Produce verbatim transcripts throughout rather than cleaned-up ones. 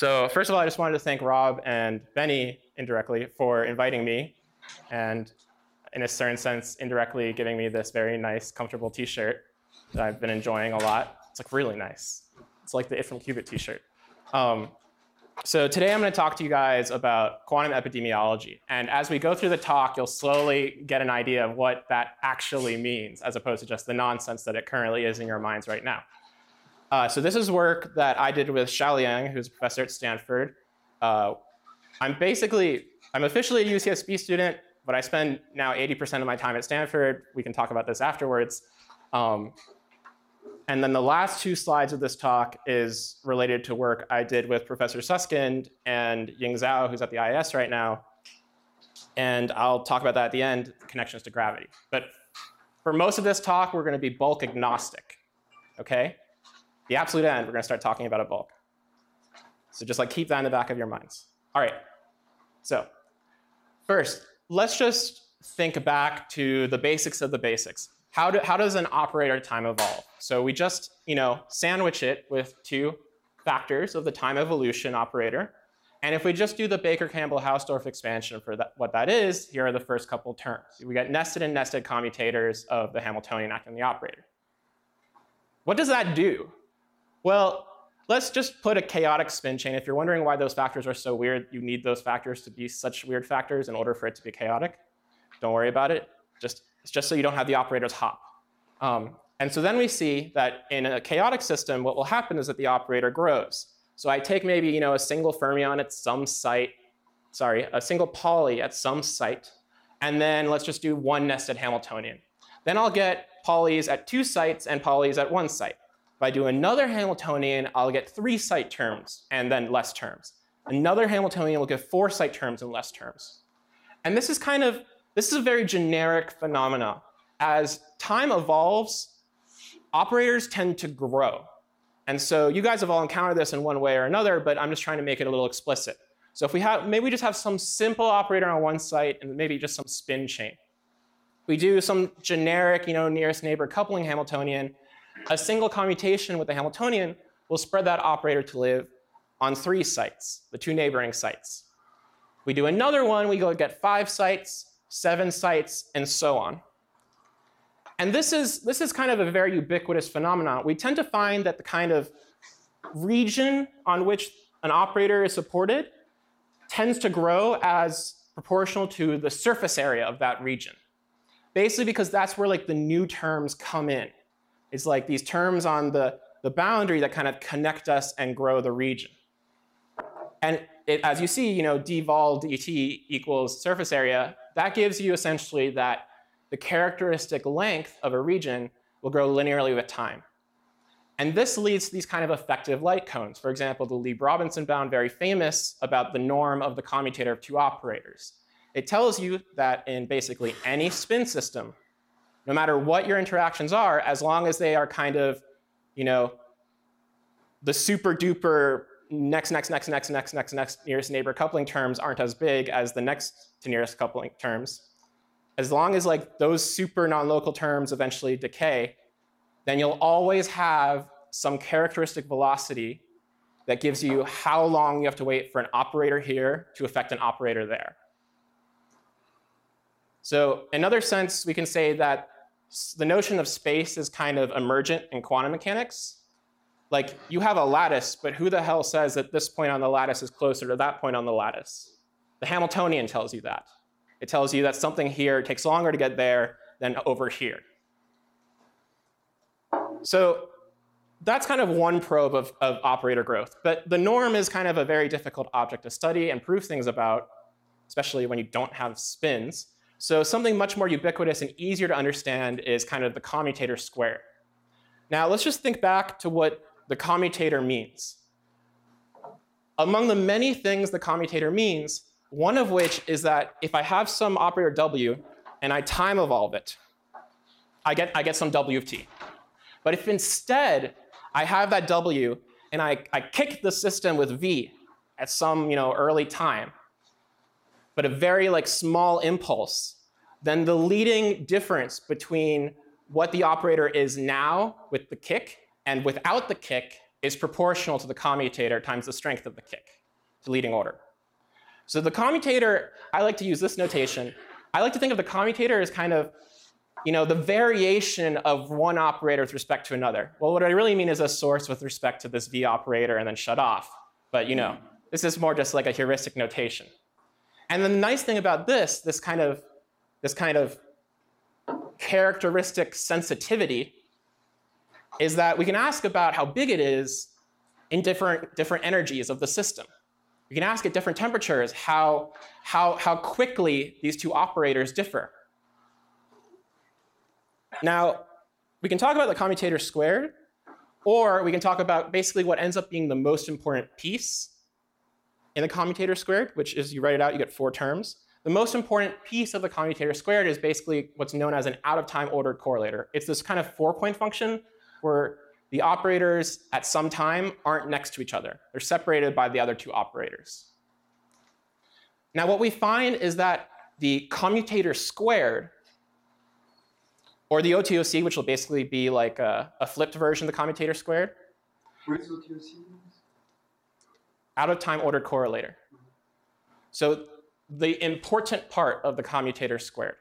So first of all, I just wanted to thank Rob and Benny indirectly for inviting me, and in a certain sense, indirectly giving me this very nice, comfortable t-shirt that I've been enjoying a lot. It's like really nice. It's like the It from Qubit t-shirt. Um, so today I'm going to talk to you guys about quantum epidemiology. And as we go through the talk, you'll slowly get an idea of what that actually means, as opposed to just the nonsense that it currently is in your minds right now. Uh, so this is work that I did with Xiao Liang, who's a professor at Stanford. Uh, I'm basically, I'm officially a U C S B student, but I spend now eighty percent of my time at Stanford. We can talk about this afterwards. Um, and then the last two slides of this talk is related to work I did with Professor Suskind and Ying Zhao, who's at the I I S right now. And I'll talk about that at the end, connections to gravity. But for most of this talk, we're going to be bulk agnostic, okay? The absolute end, we're going to start talking about a bulk. So just like keep that in the back of your minds. All right, so first, let's just think back to the basics of the basics. How, do, how does an operator time evolve? So we just you know, sandwich it with two factors of the time evolution operator. And if we just do the Baker-Campbell-Hausdorff expansion for that, what that is, here are the first couple terms. We get nested and nested commutators of the Hamiltonian acting on the operator. What does that do? Well, let's just put a chaotic spin chain. If you're wondering why those factors are so weird, you need those factors to be such weird factors in order for it to be chaotic. Don't worry about it. Just, it's just so you don't have the operators hop. Um, and so then we see that in a chaotic system, what will happen is that the operator grows. So I take maybe you know, a single fermion at some site, sorry, a single Pauli at some site, and then let's just do one nested Hamiltonian. Then I'll get Paulis at two sites and Paulis at one site. If I do another Hamiltonian, I'll get three site terms and then less terms. Another Hamiltonian will get four site terms and less terms. And this is kind of, this is a very generic phenomena. As time evolves, operators tend to grow. And so you guys have all encountered this in one way or another, but I'm just trying to make it a little explicit. So if we have, maybe we just have some simple operator on one site and maybe just some spin chain. We do some generic, you know, nearest neighbor coupling Hamiltonian. A single commutation with the Hamiltonian will spread that operator to live on three sites, the two neighboring sites. We do another one, we go get five sites, seven sites, and so on. And this is, this is kind of a very ubiquitous phenomenon. We tend to find that the kind of region on which an operator is supported tends to grow as proportional to the surface area of that region. Basically because that's where like the new terms come in. It's like these terms on the, the boundary that kind of connect us and grow the region. And it, as you see, you know, d vol dt equals surface area. That gives you essentially that the characteristic length of a region will grow linearly with time. And this leads to these kind of effective light cones. For example, the Lieb-Robinson bound, very famous about the norm of the commutator of two operators. It tells you that in basically any spin system, no matter what your interactions are, as long as they are kind of, you know, the super duper next, next, next, next, next, next, next nearest neighbor coupling terms aren't as big as the next to nearest coupling terms, as long as like those super non-local terms eventually decay, then you'll always have some characteristic velocity that gives you how long you have to wait for an operator here to affect an operator there. So in another sense, we can say that the notion of space is kind of emergent in quantum mechanics. Like you have a lattice, but who the hell says that this point on the lattice is closer to that point on the lattice? The Hamiltonian tells you that. It tells you that something here takes longer to get there than over here. So that's kind of one probe of, of operator growth. But the norm is kind of a very difficult object to study and prove things about, especially when you don't have spins. So something much more ubiquitous and easier to understand is kind of the commutator square. Now let's just think back to what the commutator means. Among the many things the commutator means, one of which is that if I have some operator W and I time evolve it, I get, I get some W of t. But if instead I have that W and I, I kick the system with V at some you know, early time, but a very like small impulse, then the leading difference between what the operator is now with the kick and without the kick is proportional to the commutator times the strength of the kick to leading order. So the commutator, I like to use this notation. I like to think of the commutator as kind of, you know, the variation of one operator with respect to another. Well, what I really mean is a source with respect to this V operator and then shut off. But you know, this is more just like a heuristic notation. And the nice thing about this, this kind of, this kind of characteristic sensitivity, is that we can ask about how big it is in different, different energies of the system. We can ask at different temperatures how, how, how quickly these two operators differ. Now, we can talk about the commutator squared, or we can talk about basically what ends up being the most important piece in the commutator squared, which is, you write it out, you get four terms. The most important piece of the commutator squared is basically what's known as an out-of-time ordered correlator. It's this kind of four-point function where the operators at some time aren't next to each other. They're separated by the other two operators. Now, what we find is that the commutator squared, or the O T O C, which will basically be like a, a flipped version of the commutator squared. What is O T O C? Out-of-time ordered correlator. So the important part of the commutator squared.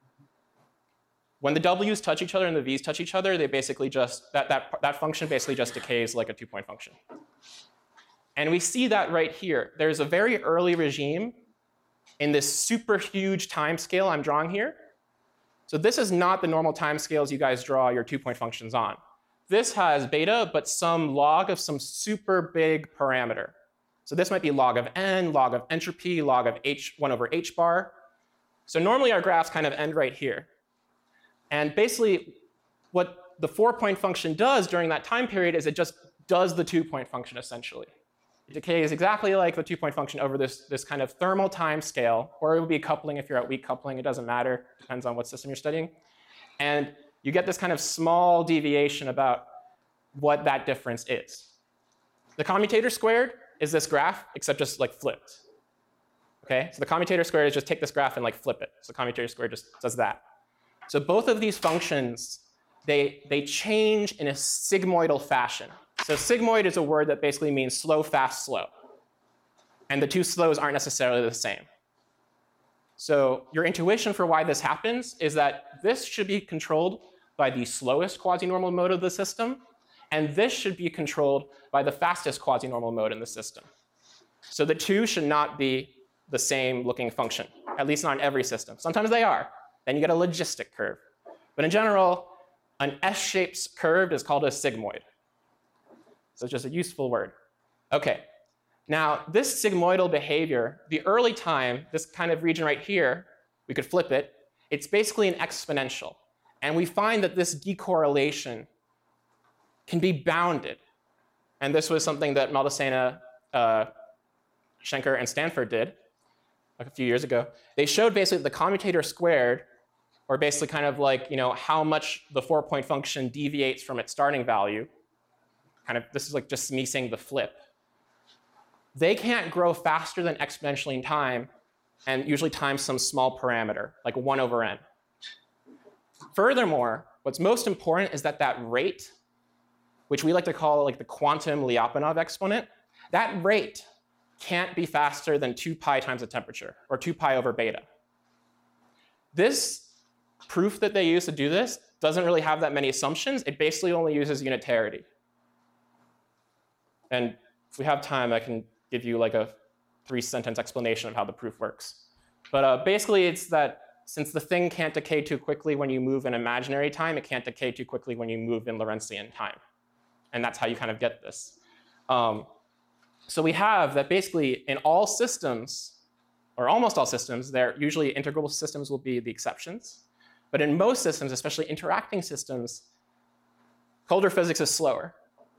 When the W's touch each other and the V's touch each other, they basically just, that, that, that function basically just decays like a two-point function. And we see that right here. There's a very early regime in this super huge time scale I'm drawing here. So this is not the normal time scales you guys draw your two-point functions on. This has beta, but some log of some super big parameter. So this might be log of n, log of entropy, log of h, one over h bar. So normally our graphs kind of end right here. And basically, what the four-point function does during that time period is it just does the two-point function, essentially. It decays exactly like the two-point function over this, this kind of thermal time scale, or it would be coupling if you're at weak coupling. It doesn't matter. Depends on what system you're studying. And you get this kind of small deviation about what that difference is. The commutator squared is this graph, except just like flipped. Okay? So the commutator squared is just take this graph and like flip it. So the commutator squared just does that. So both of these functions, they, they change in a sigmoidal fashion. So sigmoid is a word that basically means slow, fast, slow. And the two slows aren't necessarily the same. So your intuition for why this happens is that this should be controlled by the slowest quasi-normal mode of the system, and this should be controlled by the fastest quasi-normal mode in the system. So the two should not be the same looking function, at least not in every system. Sometimes they are. Then you get a logistic curve. But in general, an S-shaped curve is called a sigmoid. So it's just a useful word. OK, now this sigmoidal behavior, the early time, this kind of region right here, we could flip it. It's basically an exponential. And we find that this decorrelation can be bounded. And this was something that Maldacena, uh, Schenker, and Stanford did a few years ago. They showed basically the commutator squared, or basically kind of like, you know, how much the four-point function deviates from its starting value. Kind of, this is like just me saying the flip. They can't grow faster than exponentially in time, and usually times some small parameter, like one over n. Furthermore, what's most important is that that rate, which we like to call like the quantum Lyapunov exponent, that rate can't be faster than two pi times the temperature, or two pi over beta. This proof that they use to do this doesn't really have that many assumptions. It basically only uses unitarity. And if we have time, I can give you like a three-sentence explanation of how the proof works. But uh, basically, it's that since the thing can't decay too quickly when you move in imaginary time, it can't decay too quickly when you move in Lorentzian time. And that's how you kind of get this. Um, so we have that basically in all systems, or almost all systems, they're usually integrable systems will be the exceptions. But in most systems, especially interacting systems, colder physics is slower.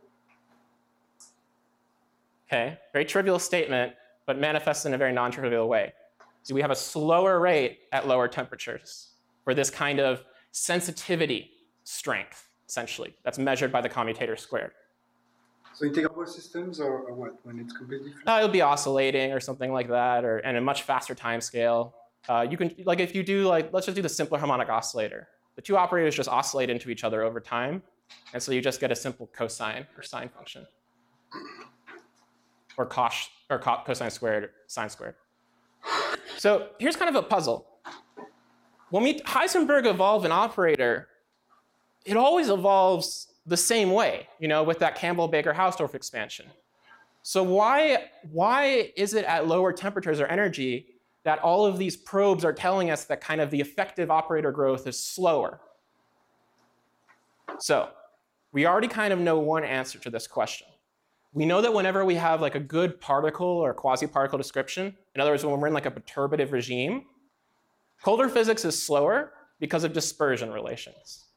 Okay, very trivial statement, but manifests in a very non-trivial way. So we have a slower rate at lower temperatures for this kind of sensitivity strength, essentially, that's measured by the commutator squared. So integrable systems, or, or what, when it's completely different? Uh, it'll be oscillating or something like that, or and a much faster time scale. Uh, you can, like if you do, like, let's just do the simpler harmonic oscillator. The two operators just oscillate into each other over time, and so you just get a simple cosine or sine function. or cos, or co cosine squared, sine squared. So here's kind of a puzzle. When we Heisenberg evolve an operator, it always evolves the same way, you know, with that Campbell-Baker-Hausdorff expansion. So why, why is it at lower temperatures or energy that all of these probes are telling us that kind of the effective operator growth is slower? So we already kind of know one answer to this question. We know that whenever we have like a good particle or quasi-particle description, in other words, when we're in like a perturbative regime, colder physics is slower because of dispersion relations.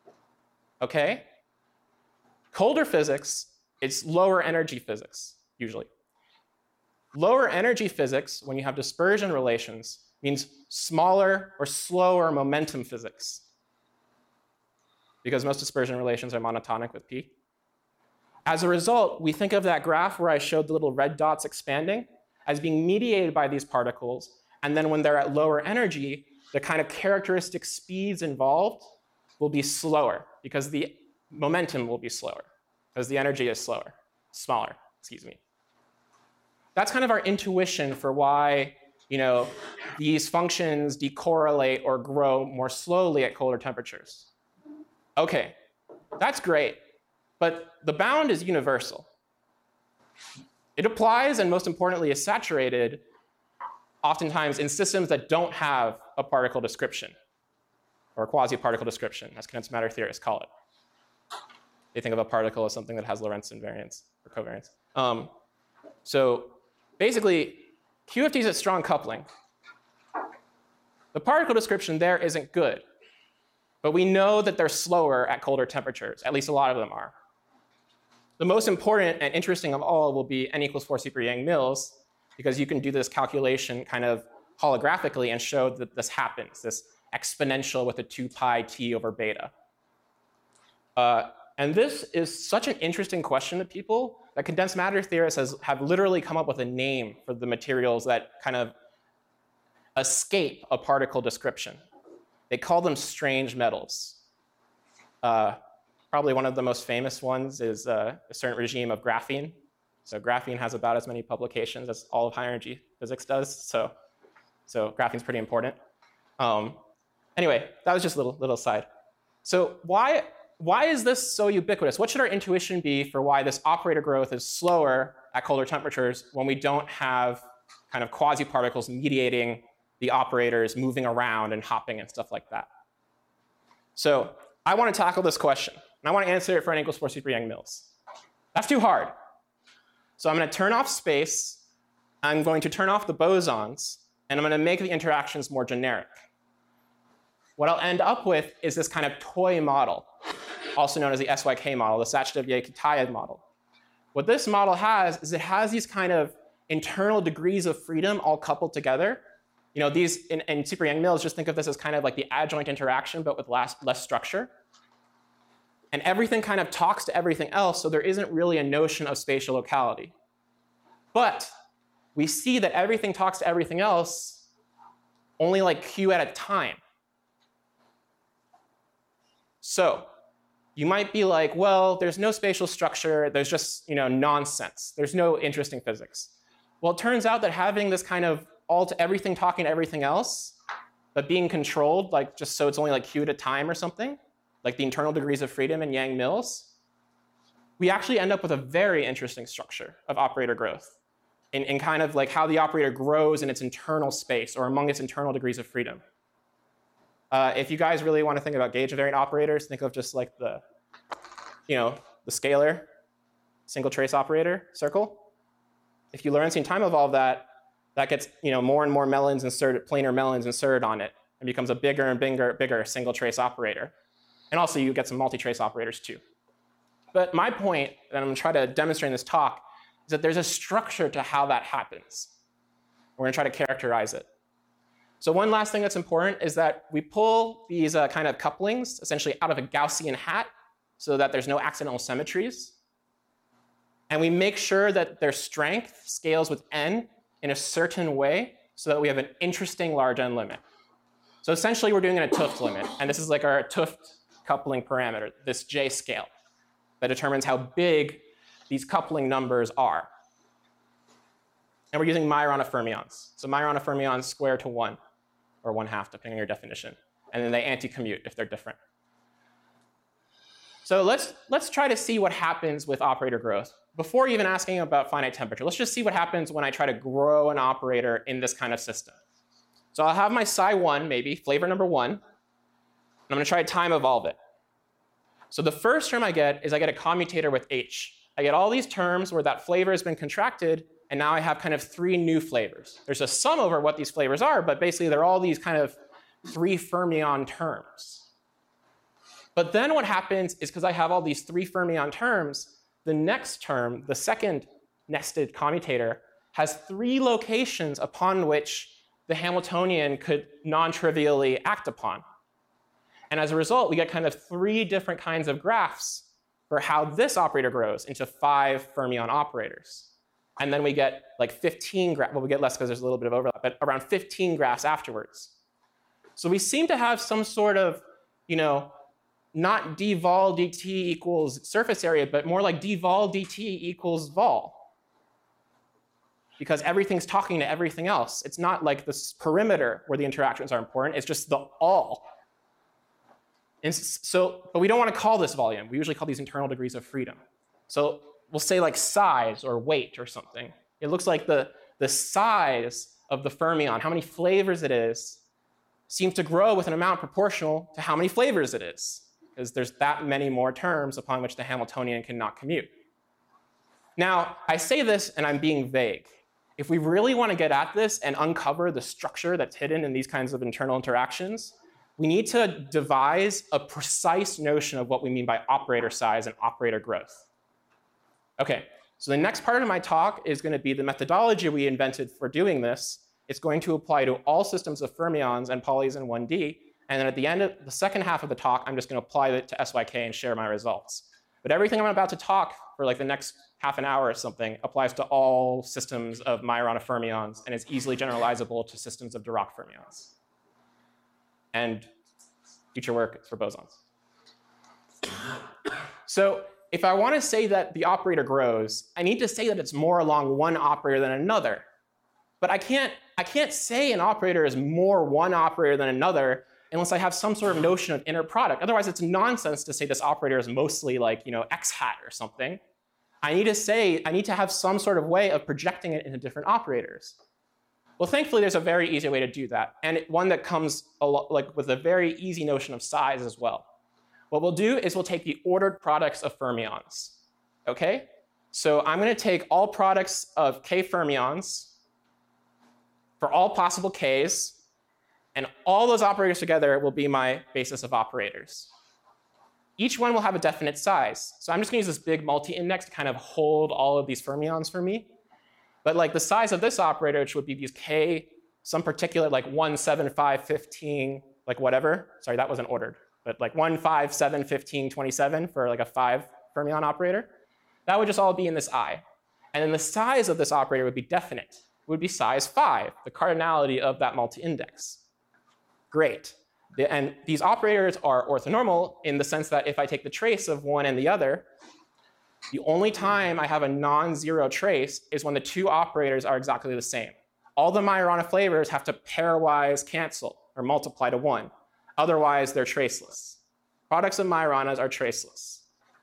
Okay? Colder physics, it's lower energy physics, usually. Lower energy physics, when you have dispersion relations, means smaller or slower momentum physics, because most dispersion relations are monotonic with P. As a result, we think of that graph where I showed the little red dots expanding as being mediated by these particles, and then when they're at lower energy, the kind of characteristic speeds involved will be slower because the momentum will be slower, because the energy is slower, smaller, excuse me. That's kind of our intuition for why, you know, these functions decorrelate or grow more slowly at colder temperatures. Okay, that's great, but the bound is universal. It applies, and most importantly, is saturated oftentimes in systems that don't have a particle description, or a quasi-particle description, as condensed matter theorists call it. They think of a particle as something that has Lorentz invariance or covariance. Um, so basically, Q F Ts at strong coupling. The particle description there isn't good, but we know that they're slower at colder temperatures. At least a lot of them are. The most important and interesting of all will be n equals four super Yang-Mills, because you can do this calculation kind of holographically and show that this happens, this exponential with a two pi t over beta. Uh, and this is such an interesting question to people that condensed matter theorists has, have literally come up with a name for the materials that kind of escape a particle description. They call them strange metals. Uh, probably one of the most famous ones is uh, a certain regime of graphene. So graphene has about as many publications as all of high energy physics does. So, so graphene's pretty important. Um, anyway, that was just a little, little side. So why, why is this so ubiquitous? What should our intuition be for why this operator growth is slower at colder temperatures when we don't have kind of quasi-particles mediating the operators moving around and hopping and stuff like that? So I want to tackle this question, and I want to answer it for n equals four super Yang-Mills. That's too hard. So I'm going to turn off space, I'm going to turn off the bosons, and I'm going to make the interactions more generic. What I'll end up with is this kind of toy model, also known as the S Y K model, the Sachdev-Yekitayev model. What this model has is it has these kind of internal degrees of freedom all coupled together. You know, these in, in super Yang-Mills, just think of this as kind of like the adjoint interaction, but with less, less structure. And everything kind of talks to everything else, so there isn't really a notion of spatial locality. But we see that everything talks to everything else only like Q at a time. So you might be like, well, there's no spatial structure, there's just, you know, nonsense. There's no interesting physics. Well, it turns out that having this kind of all to everything talking to everything else, but being controlled, like just so it's only like Q at a time or something, like the internal degrees of freedom in Yang-Mills, we actually end up with a very interesting structure of operator growth in, in kind of like how the operator grows in its internal space or among its internal degrees of freedom. Uh, if you guys really want to think about gauge invariant operators, think of just like the, you know, the scalar single trace operator circle. If you Lorentzian time evolve that, that gets, you know, more and more melons inserted, planar melons inserted on it, and becomes a bigger and bigger, bigger single trace operator. And also you get some multi-trace operators too. But my point that I'm going to try to demonstrate in this talk is that there's a structure to how that happens. We're going to try to characterize it. So one last thing that's important is that we pull these uh, kind of couplings essentially out of a Gaussian hat so that there's no accidental symmetries. And we make sure that their strength scales with n in a certain way so that we have an interesting large n limit. So essentially we're doing it in a 't Hooft limit. And this is like our 't Hooft coupling parameter, this J scale, that determines how big these coupling numbers are. And we're using Majorana fermions. So Majorana fermions square to one, or one half, depending on your definition. And then they anti-commute if they're different. So let's, let's try to see what happens with operator growth. Before even asking about finite temperature, let's just see what happens when I try to grow an operator in this kind of system. So I'll have my psi one, maybe, flavor number one. And I'm going to try to time evolve it. So the first term I get is I get a commutator with H. I get all these terms where that flavor has been contracted, and now I have kind of three new flavors. There's a sum over what these flavors are, but basically they're all these kind of three fermion terms. But then what happens is because I have all these three fermion terms, the next term, the second nested commutator, has three locations upon which the Hamiltonian could non-trivially act upon. And as a result, we get kind of three different kinds of graphs for how this operator grows into five fermion operators. And then we get like fifteen graphs, well, we get less because there's a little bit of overlap, but around fifteen graphs afterwards. So we seem to have some sort of, you know, not d vol dt equals surface area, but more like d vol dt equals vol. Because everything's talking to everything else. It's not like this perimeter where the interactions are important, it's just the all. And so, but we don't want to call this volume. We usually call these internal degrees of freedom. So we'll say like size or weight or something. It looks like the, the size of the fermion, how many flavors it is, seems to grow with an amount proportional to how many flavors it is, because there's that many more terms upon which the Hamiltonian cannot commute. Now, I say this and I'm being vague. If we really want to get at this and uncover the structure that's hidden in these kinds of internal interactions, we need to devise a precise notion of what we mean by operator size and operator growth. Okay, so the next part of my talk is going to be the methodology we invented for doing this. It's going to apply to all systems of fermions and polys in one D. And then at the end of the second half of the talk, I'm just going to apply it to S Y K and share my results. But everything I'm about to talk for like the next half an hour or something applies to all systems of Majorana fermions and is easily generalizable to systems of Dirac fermions. And future work is for bosons. So if I want to say that the operator grows, I need to say that it's more along one operator than another. But I can't, I can't say an operator is more one operator than another unless I have some sort of notion of inner product. Otherwise, it's nonsense to say this operator is mostly like, you know, X hat or something. I need to say, I need to have some sort of way of projecting it into different operators. Well, thankfully, there's a very easy way to do that, and it, one that comes a lot, like with a very easy notion of size as well. What we'll do is we'll take the ordered products of fermions. Okay? So I'm going to take all products of k fermions for all possible k's, and all those operators together will be my basis of operators. Each one will have a definite size. So I'm just going to use this big multi-index to kind of hold all of these fermions for me. But like the size of this operator, which would be these k, some particular like one, seven, five, fifteen, like whatever. Sorry, that wasn't ordered. But like one, five, seven, fifteen, twenty-seven for like a five fermion operator. That would just all be in this I. And then the size of this operator would be definite. It would be size five, the cardinality of that multi-index. Great. And these operators are orthonormal in the sense that if I take the trace of one and the other, the only time I have a non-zero trace is when the two operators are exactly the same. All the Majorana flavors have to pairwise cancel or multiply to one. Otherwise, they're traceless. Products of Majoranas are traceless.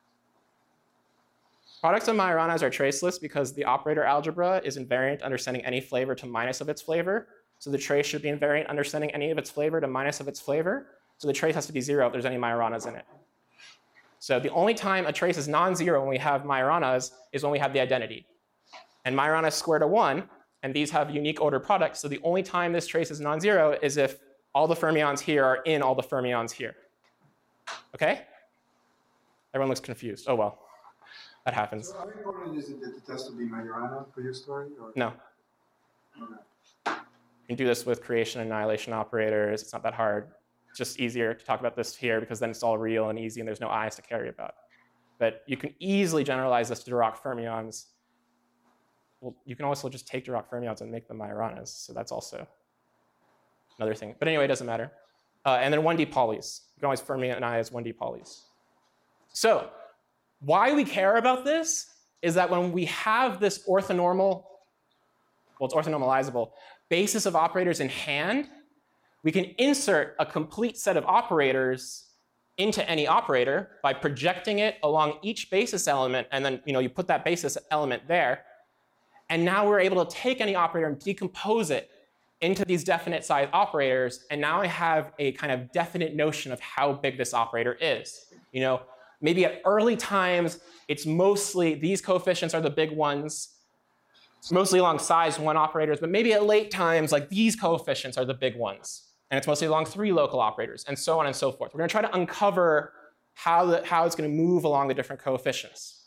Products of Majoranas are traceless because the operator algebra is invariant understanding any flavor to minus of its flavor. So the trace should be invariant understanding any of its flavor to minus of its flavor. So the trace has to be zero if there's any Majoranas in it. So the only time a trace is non-zero when we have Majoranas is when we have the identity. And Majorana is square to one, and these have unique ordered products. So the only time this trace is non-zero is if all the fermions here are in all the fermions here. Okay? Everyone looks confused. Oh, well, that happens. So how important is it that it has to be Majorana for your story? Or? No. Okay. You can do this with creation and annihilation operators. It's not that hard. It's just easier to talk about this here because then it's all real and easy and there's no I's to carry about. But you can easily generalize this to Dirac fermions. Well, you can also just take Dirac fermions and make them Majoranas. So that's also another thing. But anyway, it doesn't matter. Uh, and then one D polys. You can always fermionize one D polys. So why we care about this is that when we have this orthonormal, well, it's orthonormalizable, basis of operators in hand, we can insert a complete set of operators into any operator by projecting it along each basis element, and then you know you put that basis element there, and now we're able to take any operator and decompose it into these definite size operators, and now I have a kind of definite notion of how big this operator is. You know, maybe at early times, it's mostly these coefficients are the big ones, it's mostly along size one operators, but maybe at late times, like these coefficients are the big ones. And it's mostly along three local operators, and so on and so forth. We're going to try to uncover how, the, how it's going to move along the different coefficients.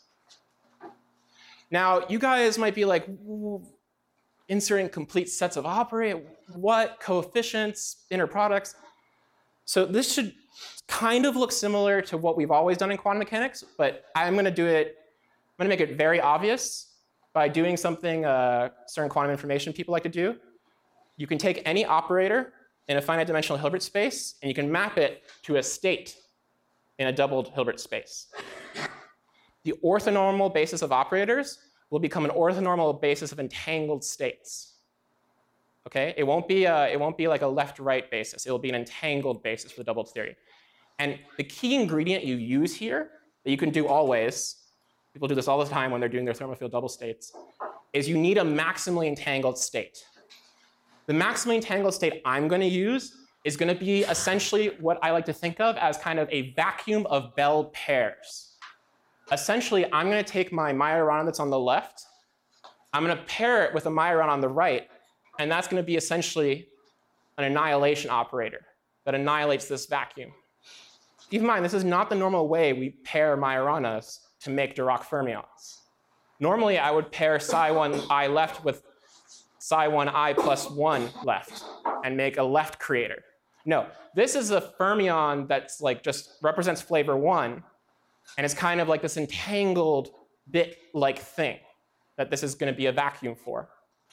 Now, you guys might be like, inserting complete sets of operator, what coefficients, inner products? So this should kind of look similar to what we've always done in quantum mechanics, but I'm going to do it, I'm going to make it very obvious by doing something uh, certain quantum information people like to do. You can take any operator in a finite dimensional Hilbert space, and you can map it to a state in a doubled Hilbert space. The orthonormal basis of operators will become an orthonormal basis of entangled states. Okay, it won't be a, it won't be like a left-right basis. It will be an entangled basis for the doubled theory. And the key ingredient you use here that you can do always, people do this all the time when they're doing their thermal field double states, is you need a maximally entangled state. The maximally entangled state I'm going to use is going to be essentially what I like to think of as kind of a vacuum of Bell pairs. Essentially, I'm going to take my Majorana that's on the left, I'm going to pair it with a Majorana on the right, and that's going to be essentially an annihilation operator that annihilates this vacuum. Keep in mind, this is not the normal way we pair Majoranas to make Dirac fermions. Normally, I would pair psi one I left with psi one I plus one left and make a left creator. No, this is a fermion that's like just represents flavor one, and it's kind of like this entangled bit-like thing that this is going to be a vacuum for.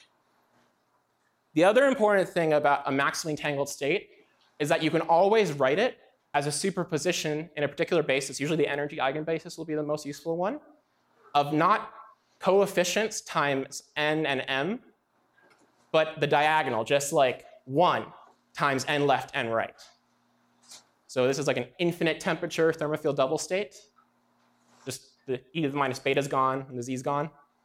The other important thing about a maximally entangled state is that you can always write it as a superposition in a particular basis. Usually the energy eigenbasis will be the most useful one, of not coefficients times n and m, but the diagonal, just like one times n left, n right. So this is like an infinite temperature thermofield double state. Just the e to the minus beta is gone and the z is gone.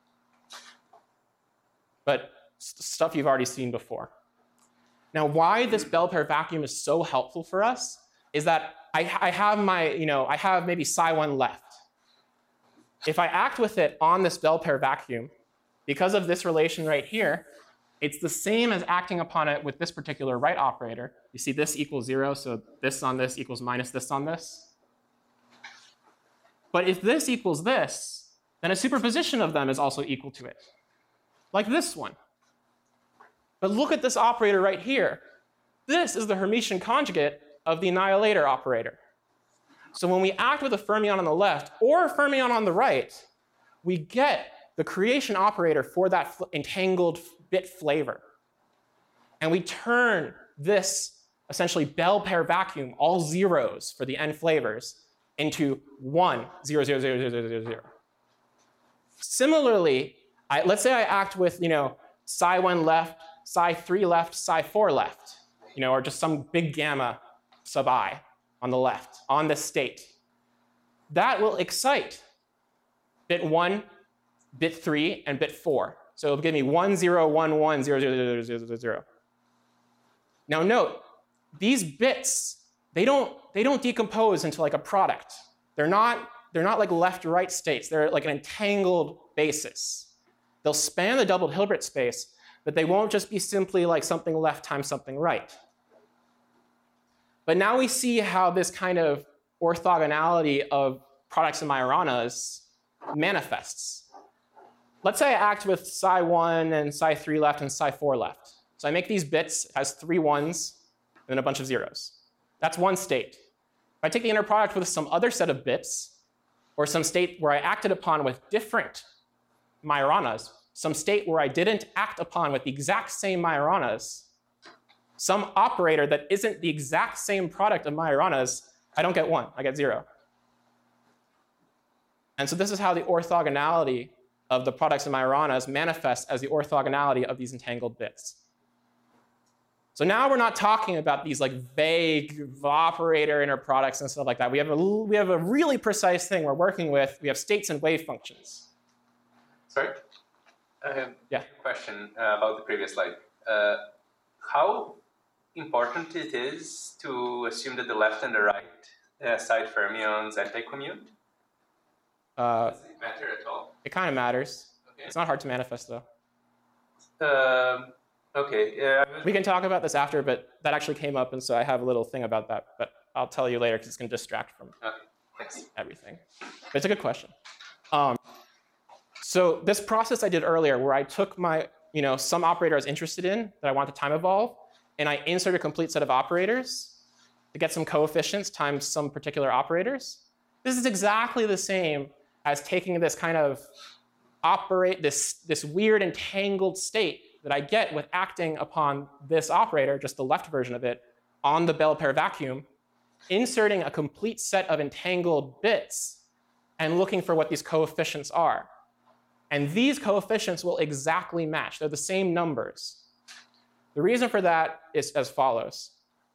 But stuff you've already seen before. Now, why this Bell pair vacuum is so helpful for us is that I, I have my, you know, I have maybe psi one left. If I act with it on this Bell pair vacuum, because of this relation right here, it's the same as acting upon it with this particular right operator. You see this equals zero, so this on this equals minus this on this. But if this equals this, then a superposition of them is also equal to it, like this one. But look at this operator right here. This is the Hermitian conjugate of the annihilator operator. So when we act with a fermion on the left or a fermion on the right, we get the creation operator for that entangled bit flavor. And we turn this essentially Bell pair vacuum, all zeros for the n flavors, into one, zero, zero, zero, zero, zero, zero, zero. Similarly, I, let's say I act with, you know, psi one left, psi three left, psi four left, you know, or just some big gamma sub I on the left, on this state. That will excite bit one, bit three, and bit four. So it'll give me one, zero, one, one, zero, zero, zero, zero, zero, zero. Now note, these bits, they don't, they don't decompose into like a product. They're not, they're not like left-right states. They're like an entangled basis. They'll span the doubled Hilbert space, but they won't just be simply like something left times something right. But now we see how this kind of orthogonality of products and Majoranas manifests. Let's say I act with psi one and psi three left and psi four left. So I make these bits as three ones and then a bunch of zeros. That's one state. If I take the inner product with some other set of bits, or some state where I acted upon with different Majoranas, some state where I didn't act upon with the exact same Majoranas, some operator that isn't the exact same product of Majoranas, I don't get one, I get zero. And so this is how the orthogonality of the products of Majoranas manifest as the orthogonality of these entangled bits. So now we're not talking about these like vague operator inner products and stuff like that. We have a, we have a really precise thing we're working with. We have states and wave functions. Sorry? I have yeah. a question uh, about the previous slide. Uh, how important it is to assume that the left and the right uh, side fermions anti-commute? Uh, Does it matter at all? It kind of matters. Okay. It's not hard to manifest, though. Um, okay. Uh, we can talk about this after, but that actually came up, and so I have a little thing about that. But I'll tell you later because it's going to distract from okay. Thanks. everything. But it's a good question. Um, so this process I did earlier, where I took my, you know, some operator I was interested in that I want to time evolve, and I insert a complete set of operators to get some coefficients times some particular operators. This is exactly the same as taking this kind of operate, this, this weird entangled state that I get with acting upon this operator, just the left version of it, on the Bell pair vacuum, inserting a complete set of entangled bits and looking for what these coefficients are. And these coefficients will exactly match. They're the same numbers. The reason for that is as follows.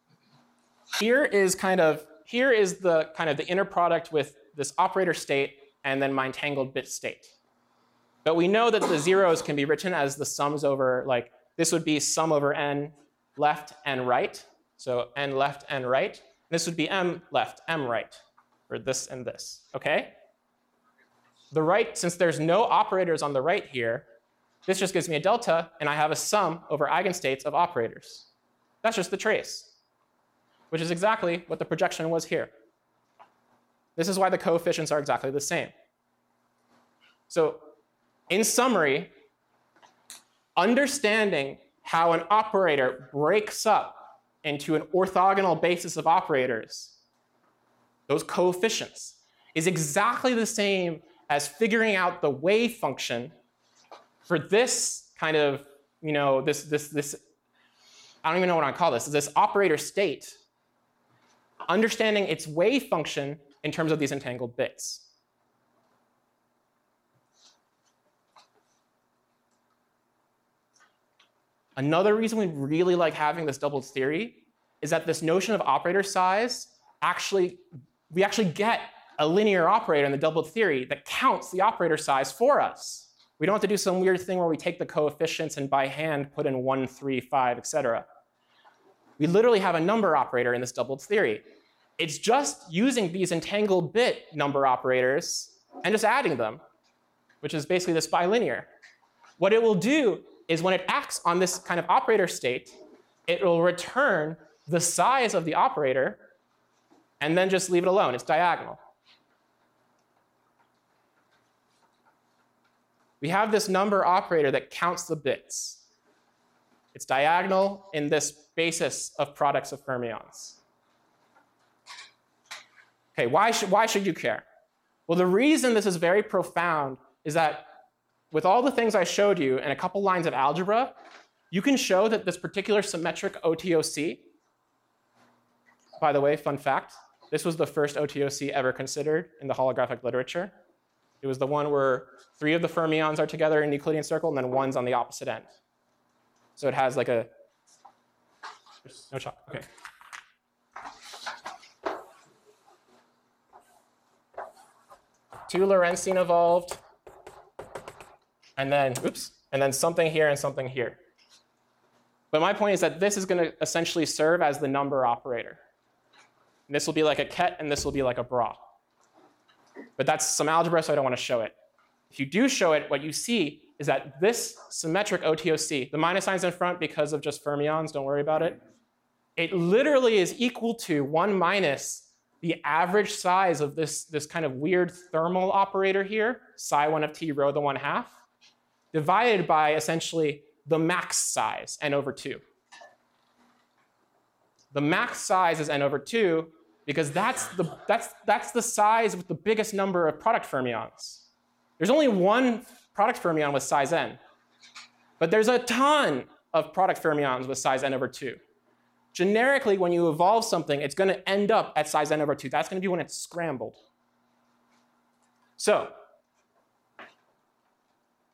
Here is kind of, here is the kind of the inner product with this operator state and then my entangled bit state. But we know that the zeros can be written as the sums over, like this would be sum over n left and right. So n left and right. This would be m left, m right, for this and this, okay? The right, since there's no operators on the right here, this just gives me a delta, and I have a sum over eigenstates of operators. That's just the trace, which is exactly what the projection was here. This is why the coefficients are exactly the same. So in summary, understanding how an operator breaks up into an orthogonal basis of operators, those coefficients, is exactly the same as figuring out the wave function for this kind of, you know, this, this, this, I don't even know what I call this, this operator state, understanding its wave function in terms of these entangled bits. Another reason we really like having this doubled theory is that this notion of operator size, actually, we actually get a linear operator in the doubled theory that counts the operator size for us. We don't have to do some weird thing where we take the coefficients and by hand put in one, three, five, et cetera. We literally have a number operator in this doubled theory. It's just using these entangled bit number operators and just adding them, which is basically this bilinear. What it will do is when it acts on this kind of operator state, it will return the size of the operator and then just leave it alone. It's diagonal. We have this number operator that counts the bits. It's diagonal in this basis of products of fermions. Okay, why should, why should you care? Well, the reason this is very profound is that with all the things I showed you and a couple lines of algebra, you can show that this particular symmetric O T O C, by the way, fun fact, this was the first O T O C ever considered in the holographic literature. It was the one where three of the fermions are together in a Euclidean circle and then one's on the opposite end. So it has like a, no chalk, okay. Two Lorentzian evolved, and then, oops, and then something here and something here. But my point is that this is going to essentially serve as the number operator. And this will be like a ket, and this will be like a bra. But that's some algebra, so I don't want to show it. If you do show it, what you see is that this symmetric O T O C, the minus sign's in front because of just fermions, don't worry about it. It literally is equal to one minus the average size of this, this kind of weird thermal operator here, psi one of t rho the one half, divided by essentially the max size, n over two. The max size is n over two because that's the, that's, that's the size with the biggest number of product fermions. There's only one product fermion with size n, but there's a ton of product fermions with size n over two. Generically, when you evolve something, it's going to end up at size n over two. That's going to be when it's scrambled. So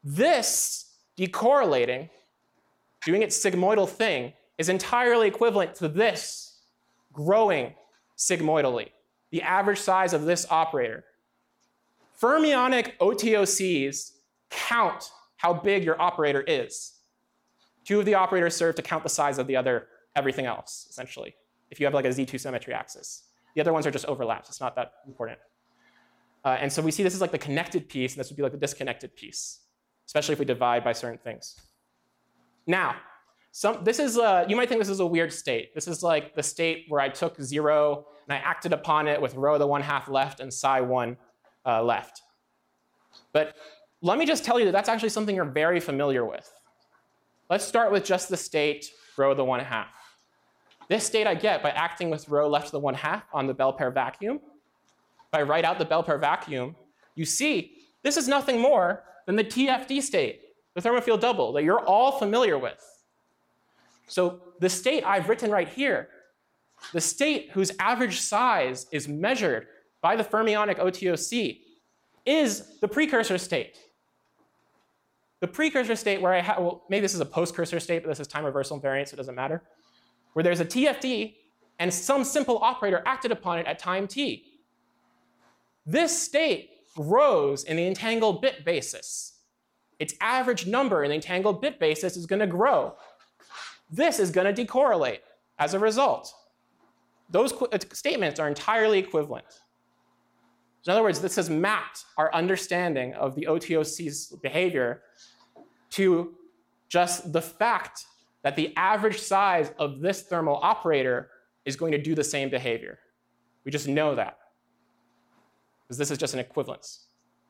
This decorrelating, doing its sigmoidal thing, is entirely equivalent to this growing sigmoidally, the average size of this operator. Fermionic O T O Cs count how big your operator is. Two of the operators serve to count the size of the other, everything else, essentially, if you have like a Z two symmetry axis. The other ones are just overlaps. It's not that important. Uh, and so we see this is like the connected piece, and this would be like the disconnected piece, especially if we divide by certain things. Now, some, this is a, you might think this is a weird state. This is like the state where I took zero and I acted upon it with rho to the one half left and psi one uh, left. But let me just tell you that that's actually something you're very familiar with. Let's start with just the state rho to the one half. This state I get by acting with rho left to the one half on the bell pair vacuum. If I write out the bell pair vacuum, you see this is nothing more than the T F D state, the thermofield double, that you're all familiar with. So the state I've written right here, the state whose average size is measured by the fermionic O T O C, is the precursor state. The precursor state where I have, well, maybe this is a post-cursor state, but this is time reversal invariant, so it doesn't matter, where there's a T F D and some simple operator acted upon it at time t. This state grows in the entangled bit basis. Its average number in the entangled bit basis is going to grow. This is going to decorrelate as a result. Those statements are entirely equivalent. In other words, this has mapped our understanding of the O T O C's behavior to just the fact that the average size of this thermal operator is going to do the same behavior. We just know that, because this is just an equivalence.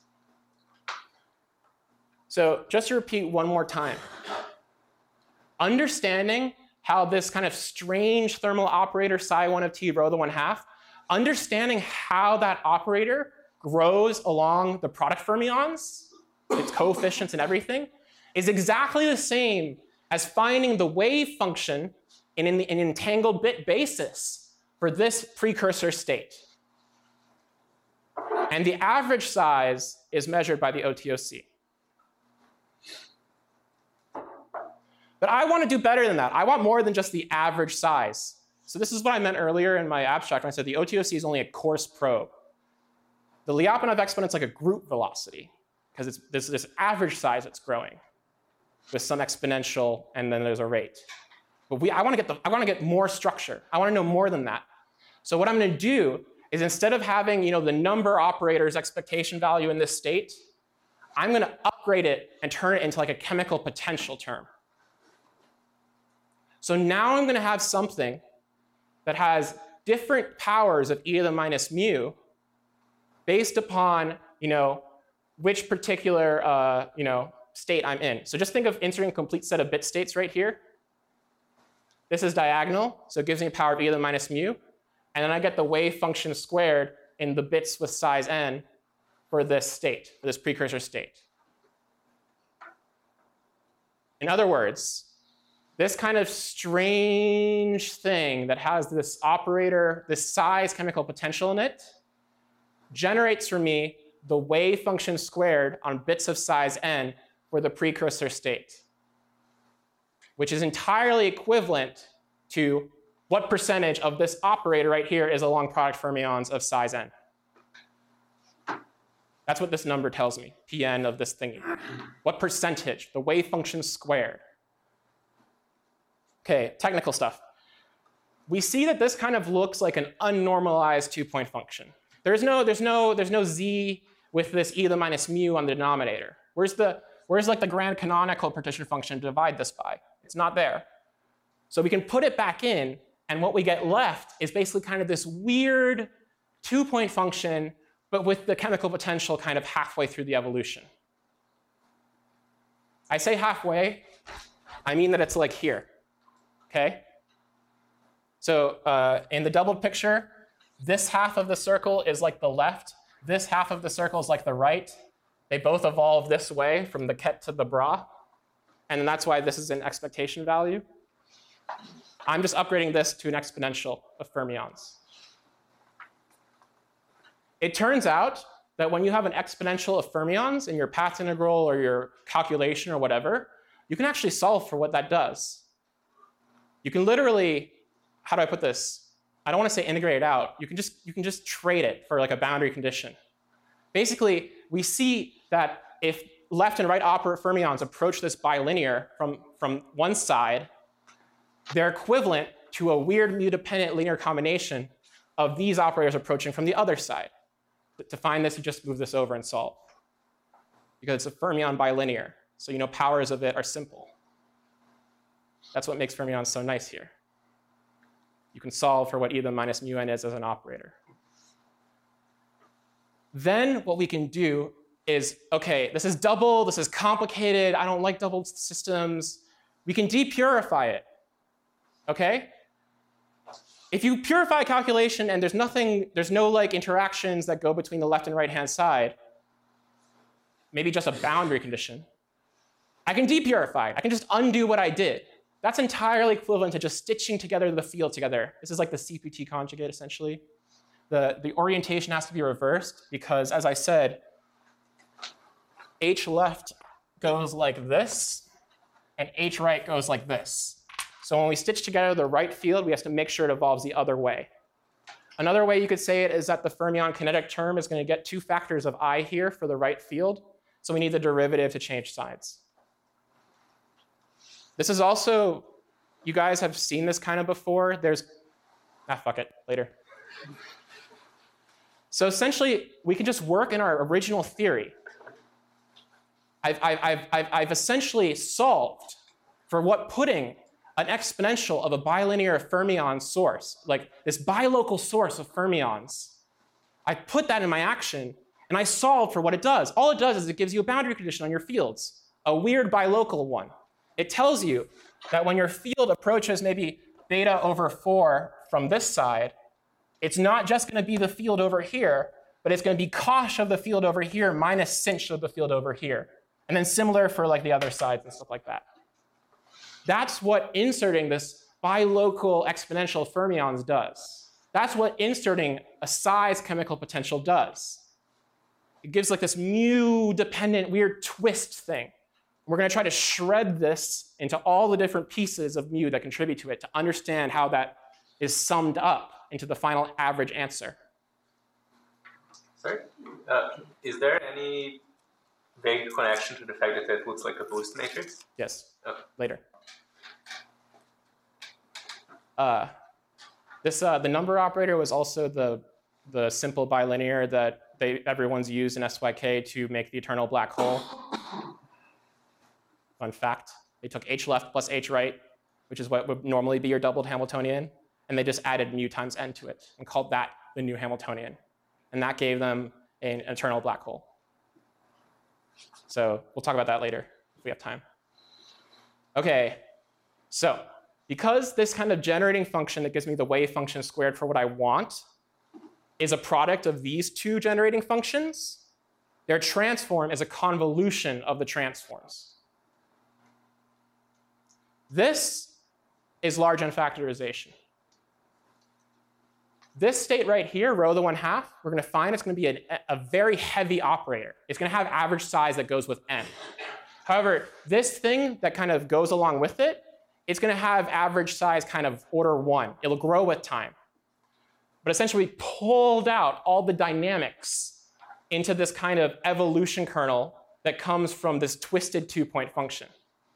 So just to repeat one more time, understanding how this kind of strange thermal operator psi one of t rho to the one half, understanding how that operator grows along the product fermions, its coefficients and everything, is exactly the same as finding the wave function in an in entangled bit basis for this precursor state. And the average size is measured by the O T O C. But I want to do better than that. I want more than just the average size. So this is what I meant earlier in my abstract when I said the O T O C is only a coarse probe. The Lyapunov exponent's like a group velocity, because it's there's this average size that's growing with some exponential, and then there's a rate. But we, I want to get the, I want to get more structure. I want to know more than that. So what I'm going to do is, instead of having, you know, the number operator's expectation value in this state, I'm going to upgrade it and turn it into like a chemical potential term. So now I'm going to have something that has different powers of e to the minus mu based upon, you know, which particular, uh, you know, state I'm in. So just think of inserting a complete set of bit states right here. This is diagonal, so it gives me a power of e to the minus mu. And then I get the wave function squared in the bits with size n for this state, for this precursor state. In other words, this kind of strange thing that has this operator, this size chemical potential in it, generates for me the wave function squared on bits of size n for the precursor state, which is entirely equivalent to what percentage of this operator right here is along product fermions of size n. That's what this number tells me, Pn of this thingy. What percentage, the wave function squared. Okay, technical stuff. We see that this kind of looks like an unnormalized two-point function. There's no, there's no, there's no z with this e to the minus mu on the denominator. Where's the, where's like the grand canonical partition function to divide this by? It's not there. So we can put it back in, and what we get left is basically kind of this weird two-point function, but with the chemical potential kind of halfway through the evolution. I say halfway, I mean that it's like here. Okay? So uh, in the doubled picture, this half of the circle is like the left. This half of the circle is like the right. They both evolve this way from the ket to the bra. And that's why this is an expectation value. I'm just upgrading this to an exponential of fermions. It turns out that when you have an exponential of fermions in your path integral or your calculation or whatever, you can actually solve for what that does. You can literally, how do I put this? I don't want to say integrate it out. You can just, you can just trade it for like a boundary condition. Basically, we see that if left and right operant fermions approach this bilinear from, from one side, they're equivalent to a weird mu-dependent linear combination of these operators approaching from the other side. To find this, you just move this over and solve. Because it's a fermion bilinear, so you know powers of it are simple. That's what makes fermions so nice here. You can solve for what e to the minus mu n is as an operator. Then what we can do is, okay, this is double, this is complicated, I don't like doubled systems. We can depurify it, okay? If you purify a calculation and there's nothing, there's no like interactions that go between the left and right hand side, maybe just a boundary condition, I can depurify it. I can just undo what I did. That's entirely equivalent to just stitching together the field together. This is like the C P T conjugate, essentially. The, the orientation has to be reversed because, as I said, H left goes like this, and H right goes like this. So when we stitch together the right field, we have to make sure it evolves the other way. Another way you could say it is that the fermion kinetic term is going to get two factors of I here for the right field, so we need the derivative to change sides. This is also, you guys have seen this kind of before. There's, ah, fuck it, later. So essentially, we can just work in our original theory. I've, I've, I've, I've essentially solved for what putting an exponential of a bilinear fermion source, like this bilocal source of fermions, I put that in my action, and I solve for what it does. All it does is it gives you a boundary condition on your fields, a weird bilocal one. It tells you that when your field approaches maybe beta over four from this side, it's not just going to be the field over here, but it's going to be cosh of the field over here minus sinh of the field over here. And then similar for like the other sides and stuff like that. That's what inserting this bilocal exponential fermions does. That's what inserting a size chemical potential does. It gives like this mu-dependent weird twist thing. We're going to try to shred this into all the different pieces of mu that contribute to it to understand how that is summed up into the final average answer. Sorry, uh, is there any vague connection to the fact that it looks like a boost matrix? Yes, Okay. Later. Uh, this, uh, the number operator was also the, the simple bilinear that they, everyone's used in S Y K to make the eternal black hole. Fun fact, they took H left plus H right, which is what would normally be your doubled Hamiltonian, and they just added mu times n to it and called that the new Hamiltonian. And that gave them an eternal black hole. So we'll talk about that later if we have time. Okay, so because this kind of generating function that gives me the wave function squared for what I want is a product of these two generating functions, their transform is a convolution of the transforms. This is large N factorization. This state right here, rho to the one half, we're going to find it's going to be a, a very heavy operator. It's going to have average size that goes with n. However, this thing that kind of goes along with it, it's going to have average size kind of order one. It'll grow with time. But essentially, we pulled out all the dynamics into this kind of evolution kernel that comes from this twisted two-point function.